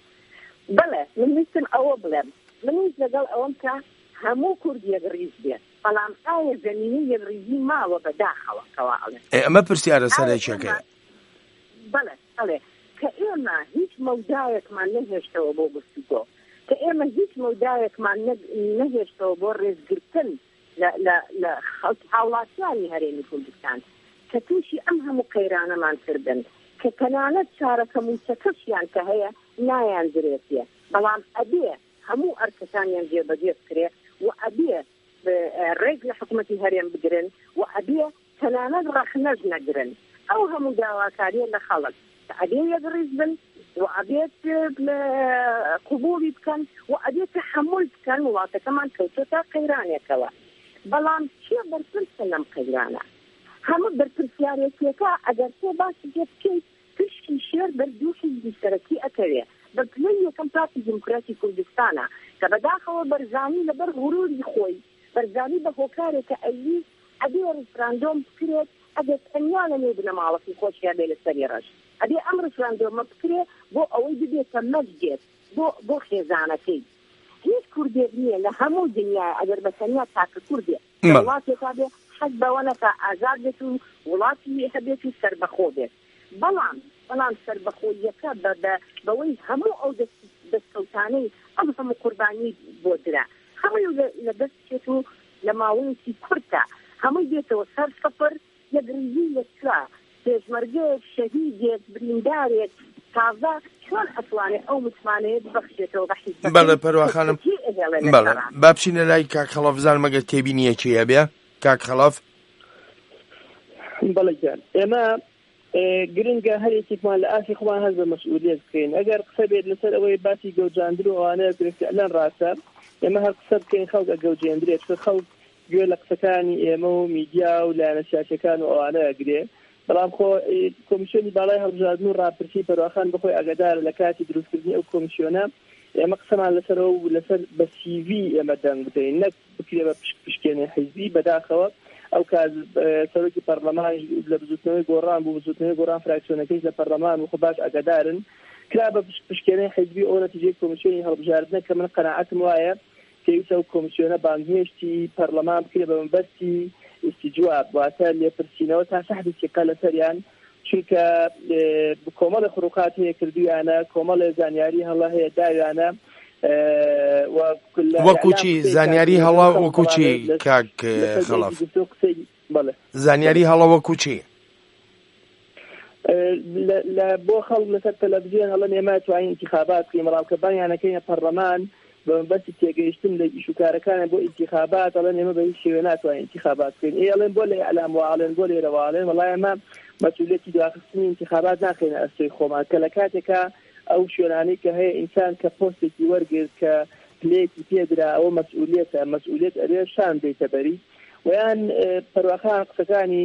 بەڵێ من ویستم ئەوە بڵێم منیش لەگەڵ ئەوەم کە هەموو کورد یەکریز بێت بەڵام ئایا زەمینەی یەکڕێزی ماوە بەداخەوە کەواڵێ ئەمە پرسیارە سەرەکیەکەیە. بەڵێ بەڵێ کە ئێمە هیچ مەودایەکمان نەهێشتەوە بۆ گفتوگۆ، کە ئێمە هیچ مەودایەکمان نەهێشتەوە بۆ ڕێزگرتن لە هاوڵاتیانی هەرێمی کوردستان کە تووشی ئەم هەموو قەیرانەمان کردن کە تەنانەت چارەکە موچەکەشیان کە هەیە نایان درێتیە، بەڵام ئەبێ هەموو ئەرکەکانیان جێبەجێ بکرێ و ئەبێ ڕێک لە حکوومەتی هەرێم بگرن و ئەبێ تەنانەت ڕەخنەش نەگرن. ئەو هەموو داواکاریە لە خەڵک ئەبێ یەکڕێز بن و ئەبێت قبوڵی بکەن و ئەبێت تەحەموڵ بکەن وڵاتەکەمان کەوتۆتە قەیرانێکەوە. بەڵام چیە بەرپرسن لەم قەیرانە؟ هەموو بەرپرسیارێکیەکە ئەگەر تۆ باسی پێ بکەیت پشتی شێر بەردووشی دیسەرەکی ئەکەوێ بە پلەی یەکەم پارتی دیموکراسی کوردستانە کە بەداخەوە بەرزانی لەبەر غوروری خۆی بەرزانی بە هۆکارێکە ئەوی ئەبێ ڕفراندۆم بکرێت ئەگەر تەنیا لەنێ بنەماڵەتی خۆشیان بێ لەسەری ڕەش ئەبێ ئەم ڕفراندۆمە بکرێ بۆ ئەوەی ببێتە مەجدێت بۆ بۆ خێزانەکەی. هیچ کوردێک نییە لە هەموو دنیای ئەگەر بە تەنیا تاکە کوردێ وڵاتێکا بێ حەز بەوە نەکە ئازاد بێت و وڵاتی هەبێت و سەربەخۆ بێت. بەڵام بەڵام سەربەخۆیەکە بەوەی هەموو ئەو دەستکەوتانەی ئەم هەموو قوربانی بۆ درا هەمووی لە دەستێت و لە ماوەیەکی کورتە هەمووی بێتەوە سەر سەفر یەکڕێزی لەسرا پێشمەرگەیەک شەهیدێک بریندارێک تازە چۆن ئەتوانێت ئەو متمانەیە ببەخشێتەوە بە حیزبەکەی. بەڵێ پەروە خانم بەڵێ با بچینە لای کاک خەڵەف بزانم مەگەر تێبینیە چیە بێ کاک خەڵەف. بەڵێ گیان ئێمە گرنگە هەرێکێکمان لە ئاسی خۆمان هەز بە مەسئولیت بکەین. ئەگەر قسە بێت لەسەر ئەوەی باسی گەوجاندن و ئەوانەیە گرفتیان ڕاستە ئێمە هەر قسە بکەین خەڵک ئەگەوجێندرێت خەڵک گوێ لە قسەکانی ئێمە و میدیا و لایەنە سیاسیەکان و ئەوانە ئەگرێ. بەڵام خۆ کۆمیسیۆنی باڵای هەڵبژاردن و ڕاپرسی پەروەخان بخۆی ئاگادارە لە کاتی دروستکردنی ئەو کۆمیسیۆنە ئێمە قسەمان لەسەرەوە و لەسەر بە سیڤی ئێمە دەنگ بدەین نەک بکرێ بە پشکێنێ حیزبی بەداخەوە ئەو کات سەرۆکی پەرلەمان لە بزوتنەوەی گۆڕان بوو بزوتنەوەی گۆڕان فراکسیۆنەکەی لە پەرلەمان و خۆ باش ئاگادارن کرا بە پشکێنەی حیزبی ئەو نەتیجەی کۆمیسیۆنی هەڵبژاردنە کە من قەناعەتم وایە پێویستە ئەو کۆمیسیۆنە بانگهێشتی پەرلەمان بکرێ بە مەبەستی استیجواب واتە لێپرسینەوە تا سەحبی سێقە لەسەریان چونکە کۆمەڵی خروقات هەیە کردویانە کۆمەڵی زانیاری هەڵا هەیە داویانە وەکوچی زانیاری هەڵا وەکوچی کاک خەڵەف زانیاری هەڵا وەکوچی لە بۆ خەڵک لەسەر تەلەڤیزیۆن هەڵەن ئێمە توانین انتخابات بکەین ڕاوکەبانیانەکەینە پەرلەمان بەسی تێگەیشتن لە ئیشوکارەکانە بۆ ئینتیخابات ئەڵێن ئێمە بە هیچ شێوێ ناتوانین ئینتیخابات بکەین ئێڵێن بۆ لە ئەعلام وعڵێن بۆ لێرەواڵێن وەڵای ئەمە مەسئولیەتی دواخستنی ئینتیخابات ناکەینە ئەستۆی خۆمان کە لە کاتێکە ئەو شوێنانەی کە هەیە ئینسان کە پۆستێکی وەرگرت کە پلەیەکی پێدرا ئەوە مەسئولیەتە مەسئولیەت ئەرێ شان دێتە بەری ویان پەروەخان قسەکانی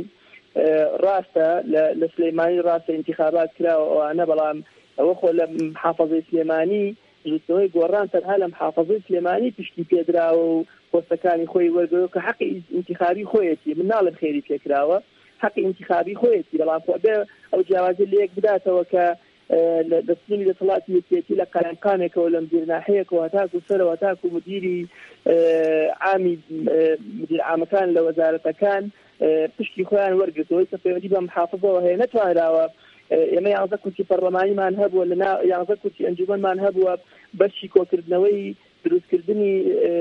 ڕاستە لە سلەیمانی ڕاستە ئینتیخابات کراوە ئەوانە بەڵام ئەوە خۆ لە محافەزەی سلێمانی زوتنەوەی گۆڕان تەنها لە محافەزەی سلێمانی پشتی پێدراوە و پۆستەکانی خۆی وەرگرت کە حەقی ئینتیخابی خۆیەتی من ناڵم خێری پێکراوە حەقی ئینتیخابی خۆیەتی بەڵام خۆ بێ ئەو جیاوازی لە یەک بداتەوە کە دەستنی دەسەڵاتی یەکێتی لە قەرەنقانێکەوە لە مدیرناحەیەکەوە هەتاکو سەرەوە هەتاکو مدیری عامی مدیر عامەکان لە وەزارەتەکان پشتی خۆیان وەرگرتەوەی کە پەیوەندی بە محافەزەوە هەیە نەتوانراوە ئێمە یانزە کورسی پەرلەمانیمان هەبووە لە یانزە کورسی ئەنجومەنمان هەبووە بەشی کۆکردنەوەی دروستکردنی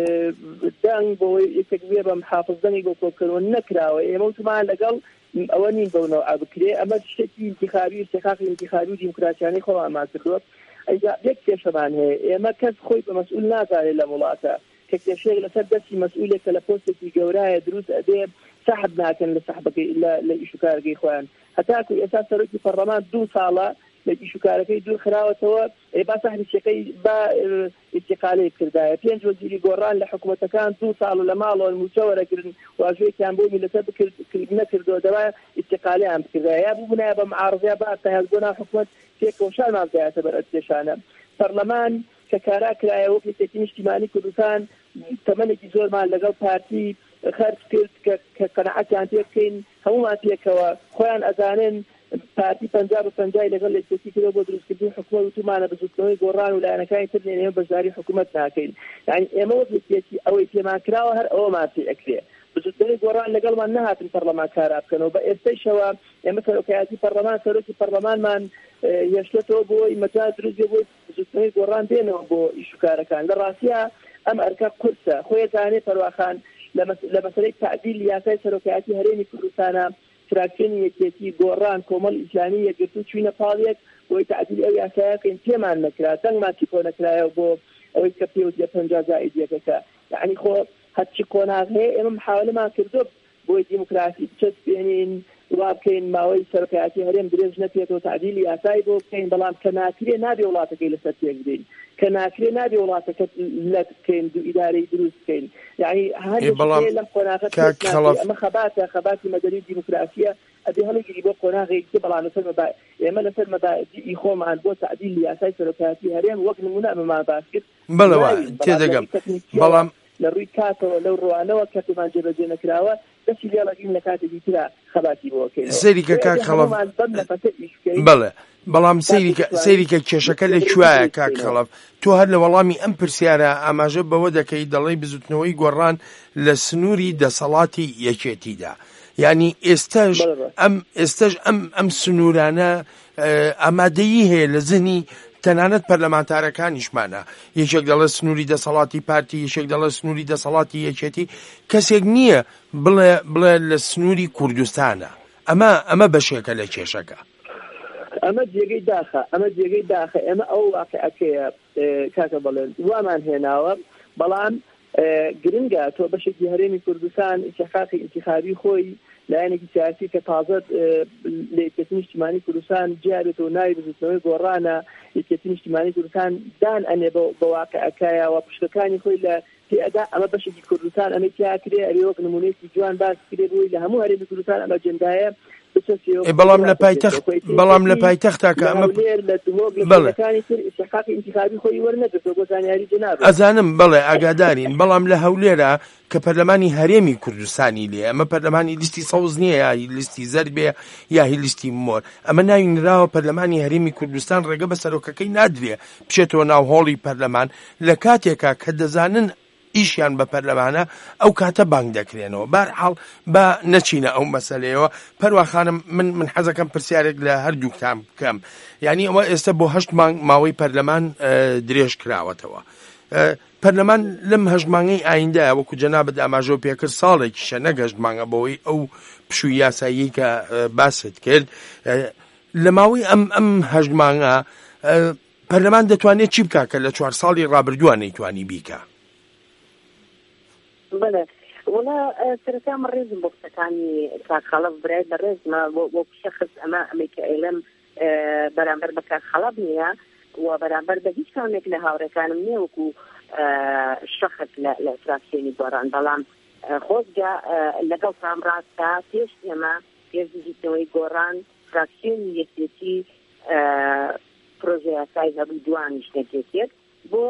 دانگ بۆەوەی یەکێک بێ بە محافەزدەنی بۆ کۆکردنەوە نەکراوە ئێمە وتمان لەگەڵ ئەوە نین بەونەوە ئابکرێ ئەمە شتێکی انتخابی استحقاقی انتخابی و دیموکراسیانەی خۆمان کردووە ئەیجا یەک کێشەمان هەیە ئێمە کەس خۆی بە مەسئول نازانێت لە وڵاتە کە کێشەیەک لەسەر دەستی مەسئولێک کە لە پۆستێکی گەورایە دروست ئەبێ سەحب ناکەن لە سەحبەکەی لە ئیشوکارگەی خۆیان هەتاکو ئێستا سەرۆکی پەرلەمان دوو ساڵە لە ئیشوکارەکەی دوور خراوەتەوە با سەحریشەکەی با ئیستیقالەی کردایە پێنج وەزیری گۆڕان لە حکوومەتەکان دوو ساڵ لە ماڵەوە موچە وەرەگرن واژوەیەکیان بۆ میلەتە نەکردەوە دەوای ئیستیقالیان بکردایە یا بوونایە بە معارضیا با تەهێڵبوونا حکوومەت پێکەوشانمان بدایەتە بەر ئەستێشانە پەرلەمان کە کارا کرایە وەک یەکێتی نیشتیمانی کوردستان تەمەنێکی زۆرمان لەگەڵ پارتی خەرج کرد کە قەناعەتیان پێ بکەین هەموومان پێکەوە خۆیان ئەزانن پارتی پەنجاب و پەنجای لەگەڵ یەکێتی کردەوە بۆ دروستکردنی حکوومەت وتمانە بزوتنەوەی گۆڕان و لایەنەکانی تر ئێمە بەشداری حکوومەت ناکەین یعنی ئێمە وەک یەکێتی ئەوەی پێمان کراوە هەر ئەوەمان پێ ئەکرێ بزودترین گۆڕان لەگەڵمان نەهاتن پەرلەمان کارا بکەنەوە بە ئێستەیشەوە ئێمە سەرۆکایەتی پەرلەمان سەرۆکی پەرلەمانمان هێشتێتەوە بۆی مەجای دروست بۆی بزودترین گۆڕان بێنەوە بۆ ئیش و کارەکان لە ڕاستیە ئەم ئەرکە قورسە خۆی زانێ پەرواخان لە مەسەلەی تعدیل یاسای سەرۆکایەتی هەرێمی کوردستانە فراکسیۆنی یەکێتی گۆڕان کۆمەڵ ئیسلامی یەکگرتو چوینە پاڵیەک بۆی تعدیل ئەو یاسایەکەین پێمان نەکرا دەنگماتی کۆ نەکرایەوە بۆ ئەوەی کە پێوت لە پەنجا زائیدیەکەکە یعنی خۆ هەرچی کۆناغ هەیە ئێمە محاولەمان کردو بۆی دیموکراسی بچەت بێنین وا بکەین ماوەی سەرۆکایەتی هەرێم درێژ نەپێتەوە تعدیلی یاسای بۆ بکەین بەڵام کە ناکرێ نابێ وڵاتەکەی لەسەر تێکدەین کە ناکرێ نابێ وڵاتەکە لەت بکەین دو ئیدارەی دروست بکەین یعنی هەر لەم قۆناغە ئەمە خەباتە خەباتی مەدەنی دیموکراسیە ئەبێ هەڵەگیری بۆ قۆناغێکی بەڵام لەسەر مەبا ئێمە لەسەر مەبادیئی خۆمان بۆ تعدیلی یاسای سەرۆکایەتی هەرێم وەک نمونە ئەمەمان باس کرد بەڵەوە تێدەگەم بەڵام لە ڕووی کاتەوە لەو ڕوانەوە کەتمان جێبەجێ نەکراوە دەستی لێڵەگین لە کاتێکی ترا خەباتی بۆکەین سەریکە کاک خەڵەف بەڵێ بەڵام سەیریکە کێشەکە لەکوایە کاک خەڵەف تۆ هەر لە وەڵامی ئەم پرسیارە ئاماژە بەوە دەکەی دەڵێی بزوتنەوەی گۆڕان لە سنووری دەسەڵاتی یەکێتیدا یعنی ئێستاش ئەم ئێستاش ئەم ئەم سنوورانە ئامادەیی هەیە لە زنی تەنانەت پەرلەمانتارەکانیشمانە یەکێک دەڵێ سنووری دەسەڵاتی پارتی یەکێک دەڵێ سنووری دەسەڵاتی یەکێتی کەسێک نییە بڵێ بڵێ لە سنووری کوردستانە ئەمە ئەمە بەشێکە لە کێشەکە ئەمە جێگەی داخە ئەمە جێگەی داخە ئێمە ئەو واقعەکەیە کاکە بڵێن وامان هێناوە بەڵام گرنگە تۆ بەشێکی هەرێمی کوردستان ئیتیحادی ئینتیخابی خۆی لایەنێکی سیاسی کە تازە لە یەکێتی نیشتیمانی کوردستان جیابێتەوە ناوی بزوتنەوەی گۆڕانە یەکێتی نیشتیمانی کوردستان دان ئەنێ بە واقعەکەیەوە پشتەکانی خۆی لە تێئەدا ئەمە بەشێکی کوردستان ئەمە تیا کرێ ئەرێ وەک نمونەیەکی جوان باس کرێ بووی لە هەموو هەرێمی کوردستان ئەمە جەندایە بەڵام لە پایتەخت بەڵام لە پایتەختاکە ئەمە ئەزانم بەڵێ ئاگادارین بەڵام لە هەولێرە کە پەرلەمانی هەرێمی کوردستانی لێ ئەمە پەرلەمانی لیستی سەوز نییە یا لیستی زەرد بێ یا هی لیستی مۆر ئەمە ناوی نراوە پەرلەمانی هەرێمی کوردستان ڕێگە بە سەرۆکەکەی نادرێ بچێتەوە ناو هۆڵی پەرلەمان لە کاتێکە کە دەزانن ئیشیان بە پەرلەمانە ئەو کاتە بانگ دەکرێنەوە بەرحاڵ بە نەچینە ئەو مەسەلەیەوە پەروەخانم من من حەزەکەم پرسیارێک لە هەردووکتان بکەم یعنی ئەوە ئێستا بۆ هەشت مانگ ماوەی پەرلەمان درێژ کراوەتەوە پەرلەمان لەم هەژد مانگەی ئایندە وەکو جەنابەت ئاماژە پێکرد ساڵێکیشە نەگەشت مانگە بەوەی ئەو پشووی یاسایی کە باست کرد لە ماوەی ئەم ئەم هەژد مانگە پەرلەمان دەتوانێت چی بکات کە لە چوار ساڵی ڕابردووە نەیتوانی بیکە بەڵێ وڵا سەرەتا من ڕێزم بۆ قسەکانی کاک خەڵەف برای بە ڕێزمە بۆ شەخص ئەمە ئەمریکا ئێلەم بەرامبەر بە کاک خەڵەف نییە و بەرامبەر بە هیچ کامێک لە هاوڕێکانم نییە وەکو شەخص لە فراکسیۆنی گۆڕان بەڵام خۆزگا لەگەڵ تام ڕاستە پێش ئێمە پێش دیجیتنەوەی گۆڕان فراکسیۆنی یەکێتی پرۆژە یاسای هەبوو دوانیش نەکێتێت بۆ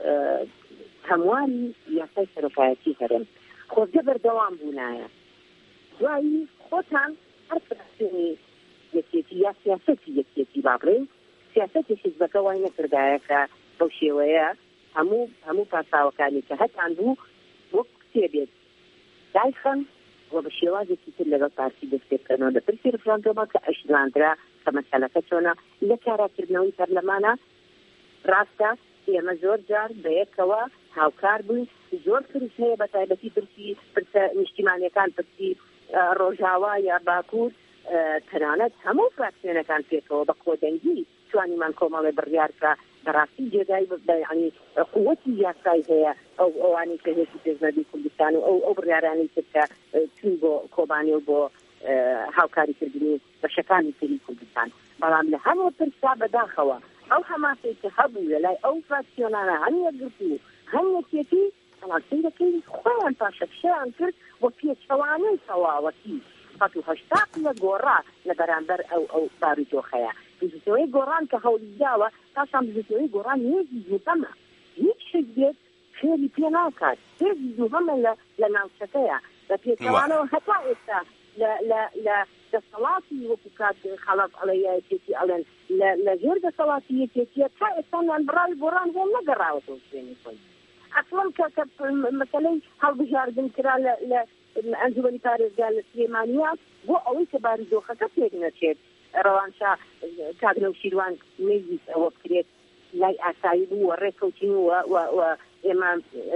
هەمواری یاسای سەرۆکایەتی هەرێم خۆزگە بەردەوام بوونایە دوایی خۆتان هەر فراکسیۆنی یەکێتی یا سیاسەتی یەکێتی با بڵێن سیاسەتی حیزبەکە وای نەکردایە کە بەو شێوەیە هەموو هەموو پاساوەکانی کە هەتان بوو وەک کتێبێت دایخەن و بە شێوازێکی تر لەگەڵ پارتی دەست پێبکەنەوە لە پرسی ڕفراندۆمە کە ئەشلاندرا کە مەسەلەکە چۆنە لە کاراکردنەوەی پەرلەمانە ڕاستە ئێمە زۆر جار بەیەکەوە هاوکار بووین زۆر پرس هەیە بە تایبەتی پرسی پرسە نیشتیمانیەکان پرسی ڕۆژاوا یا باکوور تەنانەت هەموو فراکسیۆنەکان پێکەوە بە کۆدەنگی توانیمان کۆمەڵێ بڕیار کە بەڕاستی جێگای ینی قووەتی یاسای هەیە ئەو ئەوانی کە هێزی پێشنەردی کوردستان و ئەو ئەو بڕیارانەی تر کە چوون بۆ کۆبانێ و بۆ هاوکاریکردنی بەشەکانی تری کوردستان بەڵام لە هەموو پرسا بەداخەوە ئەو هەماسەی کە هەبوو لە لای ئەو فراکسیۆنانە هەم یەکگرتو و هەم یەکێتی هەڵاتەکەی خۆیان پاشەکشەیان کرد بۆ پێچەوانەی تەواوەتی سەد و هەشتا لە گۆڕا لە بەرامبەر ئەو ئەو باروجۆخەیە بزوتنەوەی گۆڕان کە هەوڵی داوە پاشان بزوتنەوەی گۆڕان هێزی زووهەمە هیچ شت بێت فێری پێ ناکات هێزی زووهەمە لە ناوچەکەیە لە پێچەوانەوە هەتا ئێستا لە دەسەڵاتی وەکو کات خەڵەف ئەڵێ یەکێتی ئەڵێن لە ژێر دەسەڵاتی یەکێتیە تا ئێستامان بڕاوی گۆڕان بۆ نەگەڕاوەتەوە شوێنی خۆی ئەسڵەن کە مەسەلەی هەڵبژاردن کرا لە ئەنجومەنی پارێزگار لە سلێمانیا بۆ ئەوەی کە باریدۆخەکە پێک نەچێت ڕەوانشا کاگرە و شیروان نەیویست ئەوە بکرێت لای ئاسایی بوو و ڕێککەوتین و ئێمە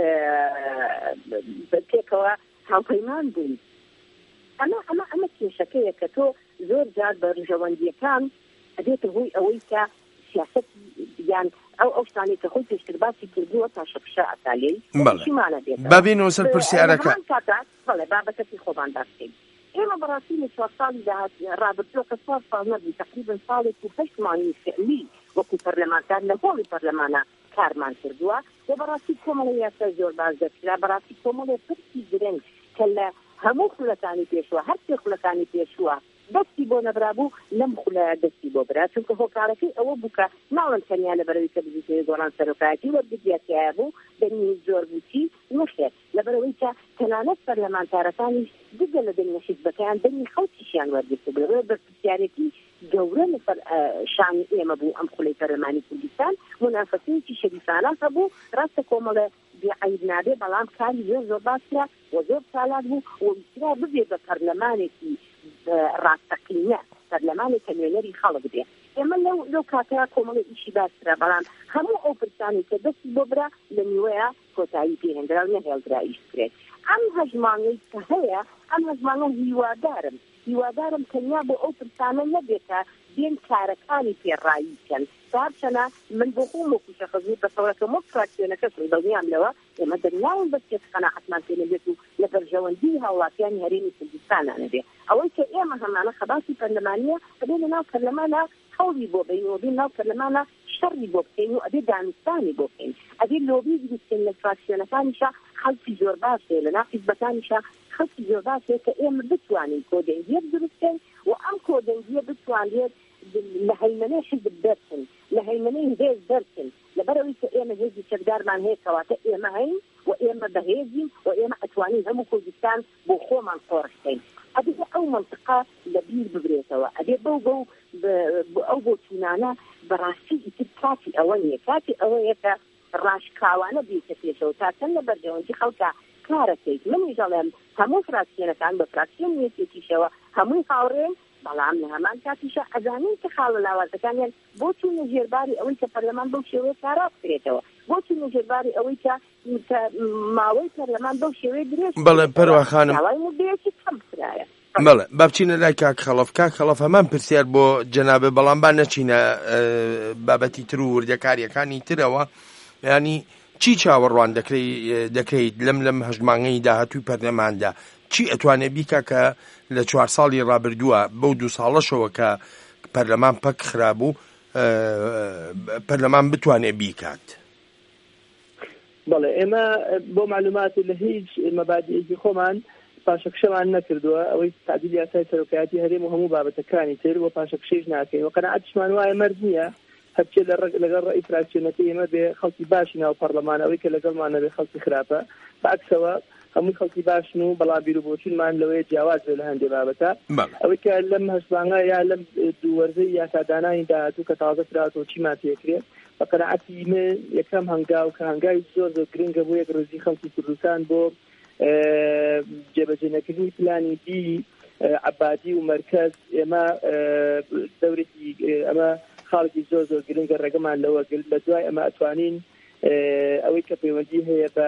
پێکەوە هاوپەیمان بووین. ئەمە ئەمە ئەمە کێشەکەیە کە تۆ زۆر جار بە ڕژەوەندیەکان ئەبێتە هۆی ئەوەی کە سیاست یان ئەو ئەو شتانەی کە خۆی پێشترباسی کردووە تا شەپشە ئەتالەی شیمانە بێتەوە. بابینەوە سەر پرسیارەکە بەڵێ بابەتەکەی خۆبان باسکەین. ئێمە بەڕاستی لە چوار ساڵی داهات ڕابردووە کە چوار ساڵ نەبوو تقریبا ساڵێک و هەشت مانگی فعلی وەکو پەرلەمانتار لە هۆڵی پەرلەمانە کارمان کردووە و بەڕاستی کۆمەڵی یاسا زۆر باش دەکرا بەڕاستی کۆمەڵی پرسی گرنگ کە لە هەموو خولەکانی پێشوە هەر سێ خولەکانی پێشوە دەستی بۆ نەبرابوو لەم خولە دەستی بۆ برا چونکە هۆکارەکەی ئەوە بوو کە ناڵەن تەنیا لەبەرەوەی کە بزیێ گۆڕان سەرۆکایەتی وەرگرتیایە بوو دەنی زۆر بووتی نەخێت لەبەرەوەی کە تەنانەت پەرلەمانتارەکانی دیگە لە دەنی حیزبەکەیان دەنی خەڵکیشیان وەرگرت بوو بەرپرسیارەتی گەورە لەسەر شانی ئێمە بوو ئەم خولەی پەرلەمانی کوردستان منافەسەیەکی شەریفانە هەبوو ڕاستە کۆمەڵە بێعەیب نابێ بەڵام کاری زۆر زۆر باسیە و زۆر چالاک بوو و ویسترا ببێ بە پەرلەمانێکی ڕاستەقینە پەرلەمانی کە نوێنەری خەڵک بێ. ئێمە لەو لەو کاتەیە کۆمەڵی ئیشی باسرا بەڵام هەموو ئەو پرسانی کە دەستی بۆ برا لە نیوەیە کۆتایی پێهێنرا و نەهێڵدرا ئیش بکرێت. ئەم هەژمانەی کە هەیە ئەم هەژمانە هیوادارم هیوادارم تەنیا بۆ ئەو پرسانە نەبێتە بێن کارەکانی پێڕایی بکەن. سارچەنە من بۆ خۆم وەکو شەخصی بەسەوەکە مۆ فراکسیۆنەکە دڵنیام لەوە ئێمە دەرناون بەسێت قەناعەتمان پێ نەبێت و لە بەرژەوەندی هاوڵاتیانی هەرێمی کوردستانە بێ. ئەوەی کە ئێمە هەمانە خەباسی پەرلەمانیە ئەبێ لە ناو پەرلەمانە خەڵی بۆ بین و بێ ناو پەرلەمانە شەڕی بۆ بکەین و ئەبێ دانستانی بۆ بکەین ئەبێ لۆبی بکەین لە فراکسیۆنەکانیشە خەڵکی زۆر باشێ لە ناو حیزبەکانیشە خەڵکی زۆر باشێ کە ئێمە بتوانین کۆدەنگیە دروستکەین و ئەم کۆدەنگیە بتوانێت لە هەیمەنەی حیزب دەرچن لە هەیمەنەی هێز دەرچن لەبەرەوەی کە ئێمە هێزی چەکدارمان هەیە کەواتە ئێمە هەین و ئێمە بەهێزین و ئێمە ئەتوانین هەموو کوردستان بۆ خۆمان قۆڕشتین. ئەبێ ئەو منطقە لە بیر ببرێتەوە ئەبێ بەو بەو ئەو بۆ چونانە بەڕاستی ئیتر کاتی ئەوە نییە کاتی ئەوەیە کە ڕاشکاوانە بیکە پێشەوە تا چەند لە بەرژەوەندی خەڵکە کارەکەیت. منی دەڵێم هەموو فراکسیۆنەکان بە فراکسیۆن یەکێکیشەوە هەمووی هاوڕێن بەڵام لە هەمان کاتیشە ئەزانین کە خاڵە لاوازەکانیان بۆ چوونە ژێرباری ئەوەی کە پەرلەمان بەو شێوەیە کارا بکرێتەوە بۆ چوونە ژێرباری ئەوەی کە ماوەی پەرلەمان بەو شێوەیە درێژ بەڵێ پەروە خانم بێتی کەم کرایە. بەڵێ با بچینە لای کاک خەڵەف کاک خەڵەف هەمان پرسیار بۆ جەنابێ بەڵام با نەچینە بابەتی تر و وردەکاریەکانی ترەوە ینی چی چاوەڕوان دەکەیت لەم لەم هەژمانگەی داهاتووی پەرلەماندا چی ئەتوانێت بیکە کە لە چوار ساڵی ڕابردووە بەو دوو ساڵەشەوە کە پەرلەمان پەک خرابوو پەرلەمان بتوانێت بیکات؟ بەڵێ ئێمە بۆ معلومات لە هیچ مەبادئێکی خۆمان پاشەکشەمان نەکردووە ئەوەی تعدیل یاسای سەرۆکایەتی هەرێم و هەموو بابەتەکانی تر و پاشەکشەیش ناکەین و قەناعەتیشمان وایە مەرج نییە هەرچێ لەگەڵ ڕێی فراکسیۆنەکەی ئێمە بێ خەڵکی باشی ناو پەرلەمانەوەی کە لەگەڵمانە بێ خەڵکی خراپە بەعکسەوە هەمووی خەڵکی باشن و بەڵام بیرروبۆچینمان لەوەیە جیاواز بێ لە هەندێک بابەتە ئەوەی کە لەم هەشبانگە یا لەم دووەرزەی یاسادانانی داهاتوو کە تازە کراتەوە چیمان پێکرێت بە قەناعەتی من یەکەم هەنگاو کە هەنگاوی زۆر زۆر گرنگە بۆ یەک ڕۆژی خەڵکی کوردستان بۆ جێبەجێنەکردنی پلانی دی عەبادی و مەرکەز ئێمە دەورێکی ئەمە خاڵێکی زۆر زۆر گرنگە ڕێگەمان لەوە گرت لە دوای ئەمە ئەتوانین ئەوەی کە پەیوەندی هەیە بە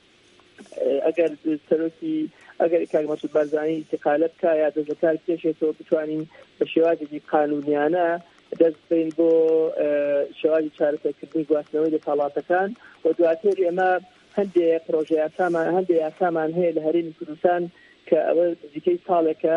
ئەگەر سەرۆکی ئەگەر کاک مەسعود بارزانی ئیستیقالە بکە یا دەستبەکار بکێشێتەوە بتوانین بە شێوازێکی قانونیانە دەست بین بۆ شێوازی چارەسەرکردنی گواستنەوەی دەسەڵاتەکان و دواتر ئێمە هەندێک پرۆژە یاسامان هەندێک یاسامان هەیە لە هەرێمی کوردستان کە ئەوە نزیکەی ساڵێکە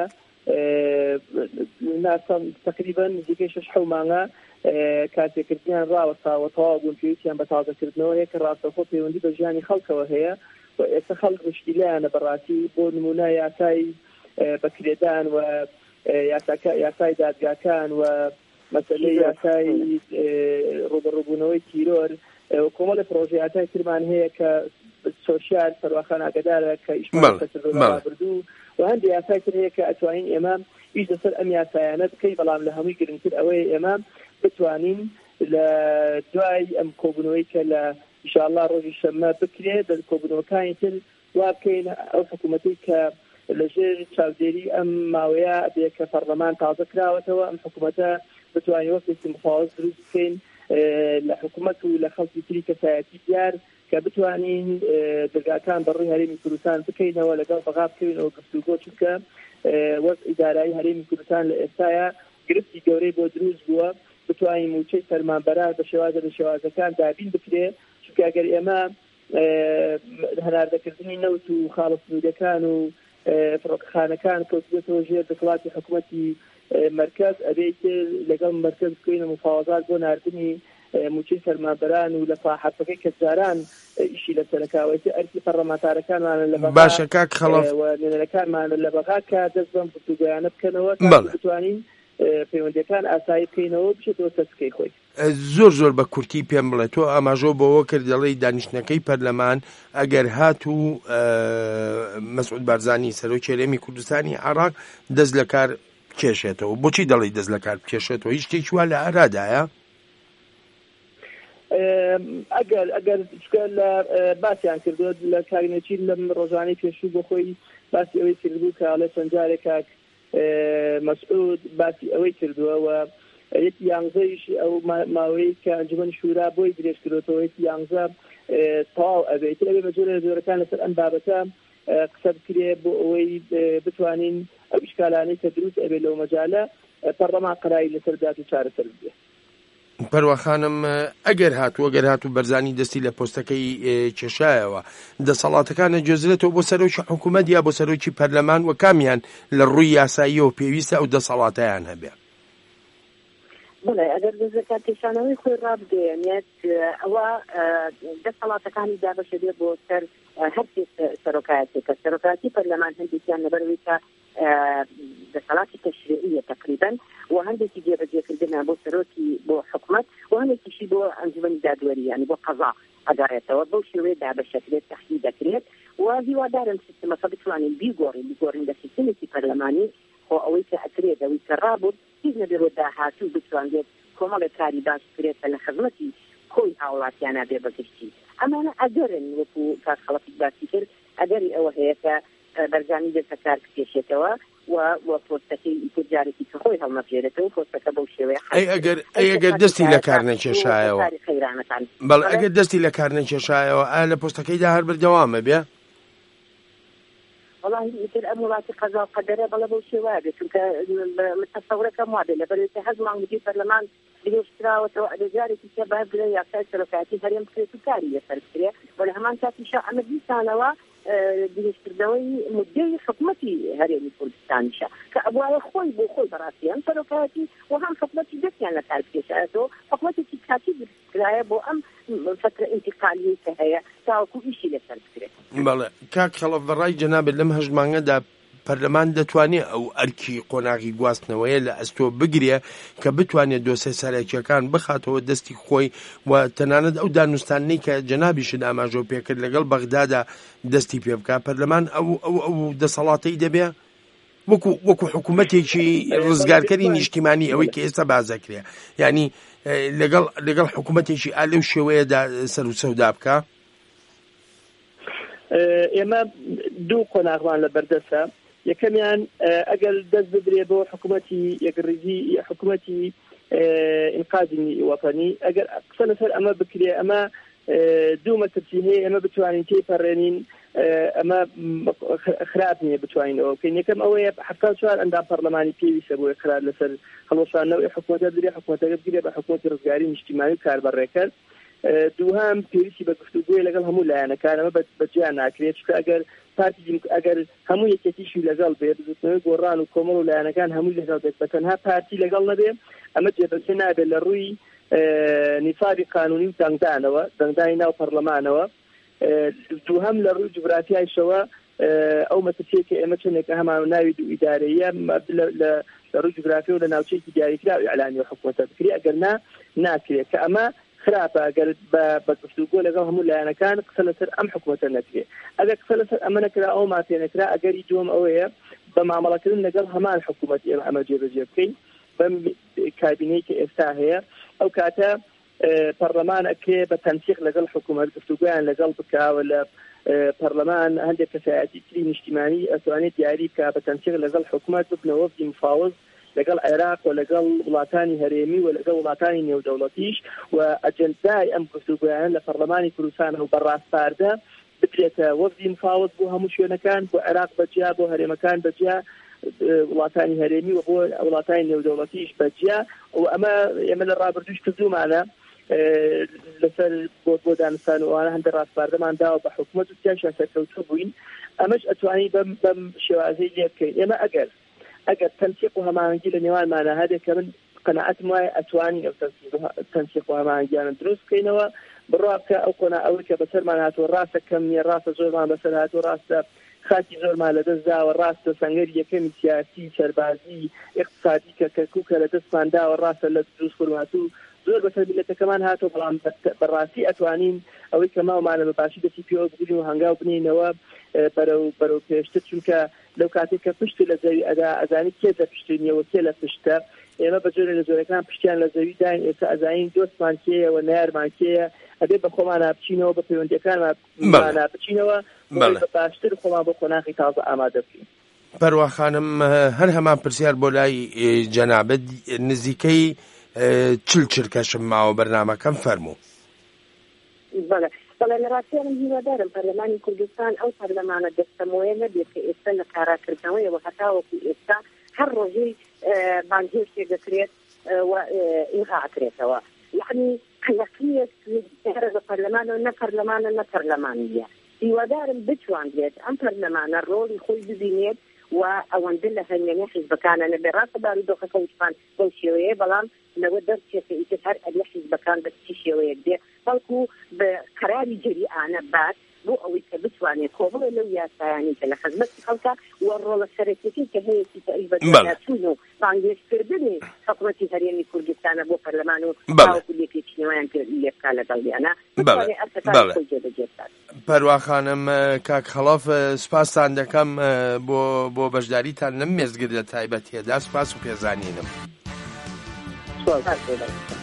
ناسەم تقریبا نزیکەی شەش حەو مانگە کارتێکردنیان ڕاوەستاوە تەواو بوون پێویستیان بە تازەکردنەوە یەکە ڕاستەخۆ پەیوەندی بە ژیانی خەڵکەوە هەیە و ئێستا خەڵک مشکیلەیانە بەڕاستی بۆ نمونە یاسای بەکرێدان و یاسای دادگاکان و مەسەلەی یاسای ڕوبەڕووبوونەوەی تیرۆر کۆمەڵی پرۆژەیاتای ترمان هەیە کە سۆشیال سەرواخان ئاگادارە کە ئیشمان بردوو و هەندێک یاسای تر هەیە کە ئەتوانین ئێمە ئیش لەسەر ئەم یاسایانە بکەی بەڵام لە هەمووی گرنگتر ئەوەیە ئێمە بتوانین لە دوای ئەم کۆبوونەوەی کە لە ئینشاءالله ڕۆژی شەممە بکرێت لە کۆبوونەوەکانی تر وا بکەین ئەو حکوومەتی کە لەژێر چاودێری ئەم ماوەیە بێ کە پەرلەمان تازە کراوەتەوە ئەم حکوومەتە بتوانین وەکێکی مخاوەز دروست بکەین لە حکوومەت و لە خەڵکی تری کەسایەتی دیار کە بتوانین دەرگاکان بەڕێی هەرێمی کوردستان بکەینەوە لەگەڵ بەغا بکەوینەوە گفتوگۆ چونکە وەک ئیدارایی هەرێمی کوردستان لە ئێستاە گرفتی گەورەی بۆ دروست بووە بتوانین موچەی فەرمانبەران بە شێوازە لە شێوازەکان دابین بکرێ چونکە ئەگەر ئێمە هەناردەکردنی نەوت و خاڵسنوودەکان و فڕۆکەخانەکان کەوتبێتەوە ژێر دەسەڵاتی حکوومەتی مرکز ئەبێت لەگەڵ مرکز بکەینە مفاوەزات بۆ ناردنی موچەی فەرمانبەران و لە حەفەکەی کەسجاران ئیشی لەسەرەکاوەتی ئەرکی پەرلەمانتارەکانمان لە باشە کاک خەڵەف نوێنەرەکانمان لە بەغا کە دەست بەم گفتوگۆیانە بکەنەوە بتوانین پەیوەندیەکان ئاسایی بکەینەوە بچێتەوە سەرسکەی خۆی. زۆر زۆر بە کورتی پێم بڵێت تۆ ئاماژۆ بەوە کرد دەڵێی دانیشتنەکەی پەرلەمان ئەگەر هات و مەسعود بارزانی سەرۆکی هەرێمی کوردستانی عێراق دەست لە کار کێشێتەوە. بۆچی دەڵێی دەست لە کار بکێشێتەوە؟ هیچ شتێکی وا لە ئارادایە؟ ئەگەر ئەگەر لە باسییان کردو لە کارنێکی لەم ڕۆژانەی پێشوو بۆ خۆی باسی ئەوەی کردبوو کە ئاڵێ چەندجارێک کاک مەسعود باسی ئەوەی کردووەوە یەکی یانزەیش ئەو ماوەی کە ئەنجومەن شورا بۆی درێژ کردوەوە یەکی یانزە تەواو ئەبێت لەبێ بە جۆرە جۆرەکان لەسەر ئەم بابەتە قسە بکرێ بۆ ئەوەی بتوانین ئەو ئیشکالانەی کە دروست ئەبێت لەو مەجالە پەرلەمان قەراری لەسەر دات و چارەسەر بێت. پەروە خانم ئەگەر هاتووە گەر هاتوو بەرزانی دەستی لە پۆستەکەی کێشایەوە دەسەڵاتەکانە جێزرێتەوە بۆ سەرۆکی حکوومەت یا بۆ سەرۆکی پەرلەمان و کامیان لە ڕووی یاساییەوە پێویستە ئەو دەسەڵاتەیان هەبێ؟ بڵێ ئەگەر دەزەکات پێشانەوەی خۆی ڕابدێنێت ئەوە دەسەڵاتەکانی دابەشە بێ بۆ سەر هەر سەرۆکایەتی کە سەرۆکایەتی پەرلەمان هەندێکیان لەبەرەوەی کە دەسەڵاتی تەشریعیە تقریبا و هەندێکی جێبەجێکردنە بۆ سەرۆکی بۆ حکوومەت و هەندێکیشی بۆ ئەنجومەنی دادوەری یعنی بۆ قەزا ئەگەڕێتەوە بەو شێوەیە دابەشەکرێت تەحلیل دەکرێت و هیوادارم سیستەمەکە بتوانین بیگۆڕین بیگۆڕین لە سیستەمێکی پەرلەمانی خۆ ئەوەی کە ئەکرێت ئەوەی کە ڕابوو هیچ نەبێت داهاتوو بتوانێت کۆمەڵێک کاری باش بکرێتە لە خزمەتی خۆی هاوڵاتیانە بێ بەگشتی. ئەمانە ئەگەرن وەکو کاک خەڵەفی باسی کرد ئەگەری ئەوە هەیە کە بەرزانی دەستە کار بکێشێتەوە و پۆستەکەی جارێکی کە خۆی هەڵمەپێرێتەوە پۆستەکە بەو شێوەیە ئەگەر ئەگەر دەستی لە کار نەکێشایەوە بەڵێ ئەگەر دەستی لە کار نەکێشایەوە ئایا لە پۆستەکەیدا هەر بردەوامە بێ؟ والله يمكن أمورات قضاء قدرها بلا بوشي واحد چونکە متصورەکەم وا بێ لەبەرەوەی هەزمان وجود پەرلەمان بێشتراوەتەوە ئەدەجارێکی کە باید بڵێ یاسای سەرۆکایەتی هەرێم بکرێت و کاری لەسەر بکرێ و لە هەمان کاتیشە ئەمە دیسانەوە درێژکردنەوەی مدەی حکوومەتی هەرێمی کوردستانیشە کە ئەوایە خۆی بۆ خۆی بەڕاستی هەم سەرۆکایەتی و هەم حکوومەتی دەستیان لە کار بکێشایەتەوە حکوومەتێکی کاتی درستکرایە بۆ ئەم فترە ئینتیقالیی کە هەیە تاوەکو ئیشی لەسەر بکرێت. بەڵێ کاک خەڵەف بەڕای جەنابێت لەم هەژمانگەدا پەرلەمان دەتوانێت ئەو ئەرکی قۆناغی گواستنەوەیە لە ئەستۆ بگرێ کە بتوانێت دۆسێ سەرەکیەکان بخاتەوە دەستی خۆی و تەنانەت ئەو دانوستانەی کە جەنابیشت ئاماژۆ پێکرد لەگەڵ بەغدادا دەستی پێ بکات پەرلەمان ئەو ئەو ئەو دەسەڵاتەی دەبێ وەکو وەکو حکوومەتێکی ڕزگارکەری نیشتیمانی ئەوەی کە ئێستا بازەکرێ یعنی لەگەڵ لەگەڵ حکوومەتێکی ئالێ و شێوەیەدا سەر و سەودا بکە. ئێمە دوو قۆناغمان لە بەردەسە یەکەمیان ئەگەر دەست بدرێ بۆ حکوومەتی یەکڕیزی حکوومەتی ئینقاذی وەطنی ئەگەر قسە لەسەر ئەمە بکرێ ئەمە دوو مەترسی هەیە ئێمە بتوانین تێپەڕێنین ئەمە خراپ نییە بتوانینەوە بکەین. یەکەم ئەوەیە هەفتاد و چوار ئەندام پەرلەمانی پێویستە بۆ قرار لەسەر هەڵوەشاندنەوەی حکوومەتە درێ حکوومەتەکە بگرێ بە حکوومەتی ڕزگاری نیشتیمانی و کاربەڕێکرد. دووهام پێویستی بە گفتوگۆی لەگەڵ هەموو لایەنەکان ئەمە بەجیان ناکرێت چونکە ئەگەر پارتی ئەگەر هەموو یەکێتیشی لەگەڵ بێ بزوتنەوەی گۆڕان و کۆمەڵ و لایەنەکان هەمووی لەگەڵ بێت بە تەنها پارتی لەگەڵ نەبێ ئەمە جێبەجێ نابێت لە ڕووی نیفاقی قانونی و دەنگدانەوە دەنگدانی ناو پەرلەمانەوە. دووهەم لە ڕووی جوگرافیایشەوە ئەو مەترسیە کە ئێمە چنێکە هەمان ناوی دوو ئیدارەیە لە ڕووی جوگرافیا و لە ناوچەیەکی دیاریکراوی ئەعلانی حکوومەتە بکرێ ئەگەر نا ناکرێت کە ئەمە خراپە ئەگەر بە گفتوگۆ لەگەڵ هەموو لایەنەکان قسە لەسەر ئەم حکوومەتە نەکرێ. ئەگەر قسە لەسەر ئەمە نەکرا ئەو ماتێ نەکرا ئەگەری دووەم ئەوەیە بە مامەڵەکردن لەگەڵ هەمان حکوومەت ئێمە ئەمە جێبەجێ بکەین بەم کابینەی کە ئێستا هەیە ئەو کاتە پەرلەمان ئەکرێ بە تەنسیق لەگەڵ حکوومەت گفتوگویان لەگەڵ بکاوە لە پەرلەمان هەندێک کەسایەتی تری نیشتیمانی ئەتوانێت دیاری بکا بە تەنسیق لەگەڵ حکوومەت ببنە وەفدی مفاوض لەگەڵ عێراق و لەگەڵ وڵاتانی هەرێمی و لەگەڵ وڵاتانی نێودەوڵەتیش و ئەجەندای ئەم گفتوگویان لە پەرلەمانی کوردستان و بەڕاستپاردە بکرێتە وەفدی مفاوض بۆ هەموو شوێنەکان بۆ عێراق بەجیا بۆ هەرێمەکان بەجیا وڵاتانی هەرێمی و بۆ وڵاتانی نێودەوڵەتیش بەجیا و ئەمە ئێمە لە ڕابردووش کردومانە لەسەر بۆ بۆ دانستان وانە هەندە ڕاستپاردەمان داوە بە حکوومەت و تیاشان سەرکەوتوو بووین ئەمەش ئەتوانی بەم بەم شێوازەی لێ بکەین ئێمە ئەگەر ئەگەر تەنسیق و هەماهەنگی لە نێوانمانە هەرێک کە من قەناعەتم وایە ئەتوانی ئەو تەنسیق و هەماهەنگیانە دروست بکەینەوە بڕوا بکە ئەو کۆنا ئەوەی کە بەسەرمان هاتووە ڕاستە کەم نیە ڕاستە زۆرمان بەسەر هاتووە ڕاستە خاکی زۆرمان لەدەستداوە ڕاستە سەنگەر یەکەمی سیاسی سەربازی اقتصادی کە کەرکووکە لە دەستمان داوە ڕاستە لە دروست فورماتوو زۆر بەسەر میلەتەکەمان هاتووە بەڵام بەڕاستی ئەتوانین ئەوەی کە ماوەمانە بەباشی دەستی پێوە بگرین و هەنگاو بنینەوە بەرەو بەرەو پێشتر چونکە لەو کاتێک کە پشت لە زەوی ئەدا ئەزانی کێ لە پشتنیەوە کێ لە پشتە ئێمە بەجۆرە لە جۆرەکان پشتیان لە زەوی داین ئێستا ئەزانین دۆستمان کێیەوە نارمان کێیە ئەبێ بە خۆمان بچینەوە بە پەیوەندیەکانمان بچینەوە بە باشتر خۆمان بۆ خۆناغی تازە ئامادە بکەین. پەروە خانم هەر هەمان پرسیار بۆ لای جەنابەت نزیکەی چل چرکەشم ماوە بەرنامەکەم فەرموو. بەڵێ بەڵێ لە ڕاستیانم هیوادارم پەرلەمانی کوردستان ئەو پەرلەمانە دەستەمۆیە نەبێت کە ئێستا لە کاراکردنەوەیەوە هەتاوەکو ئێستا هەر ڕۆژەی بانگهێشتێک دەکرێت ئینغا ئەکرێتەوە یعنی قەلەقیەک لە پەرلەمانەوە نە پەرلەمانە نە پەرلەمانیە هیوادارم بتوانرێت ئەم پەرلەمانە ڕۆڵی خۆی ببینێت و ئەوەندە لە هەنگێنە حیزبەکانە نەبێ ڕاستە بارودۆخەکە وتمان بەو شێوەیە بەڵام لەوە دەرچێتە ئیتر هەر ئەبێ حیزبەکان بە چی شێوەیەک دێ بەڵکو بە قەراری جەریئانە بات بۆ ئەوەی کە بتوانێت کۆبڵێ لەو یاسایانی کە لە خزمەتی خەڵکا و ڕۆڵە سەرەکیەتی کە هەیەی تایبەتچوون و بانگێشکردنی حکوومەتی هەرێمی کوردستانە بۆ پەرلەمان و تاوەکو لێپێچینەوەیان لێبکا لەگەڵیانە بتوانێت ئەرکەکانی خۆی جێبەجێبکات. پەروە خانم کاک خەڵەف سپاسان دەکەم بۆ بۆ بەشداریتان لەم مێزگرد لە تایبەتیەدا سپاس و پێزانینم.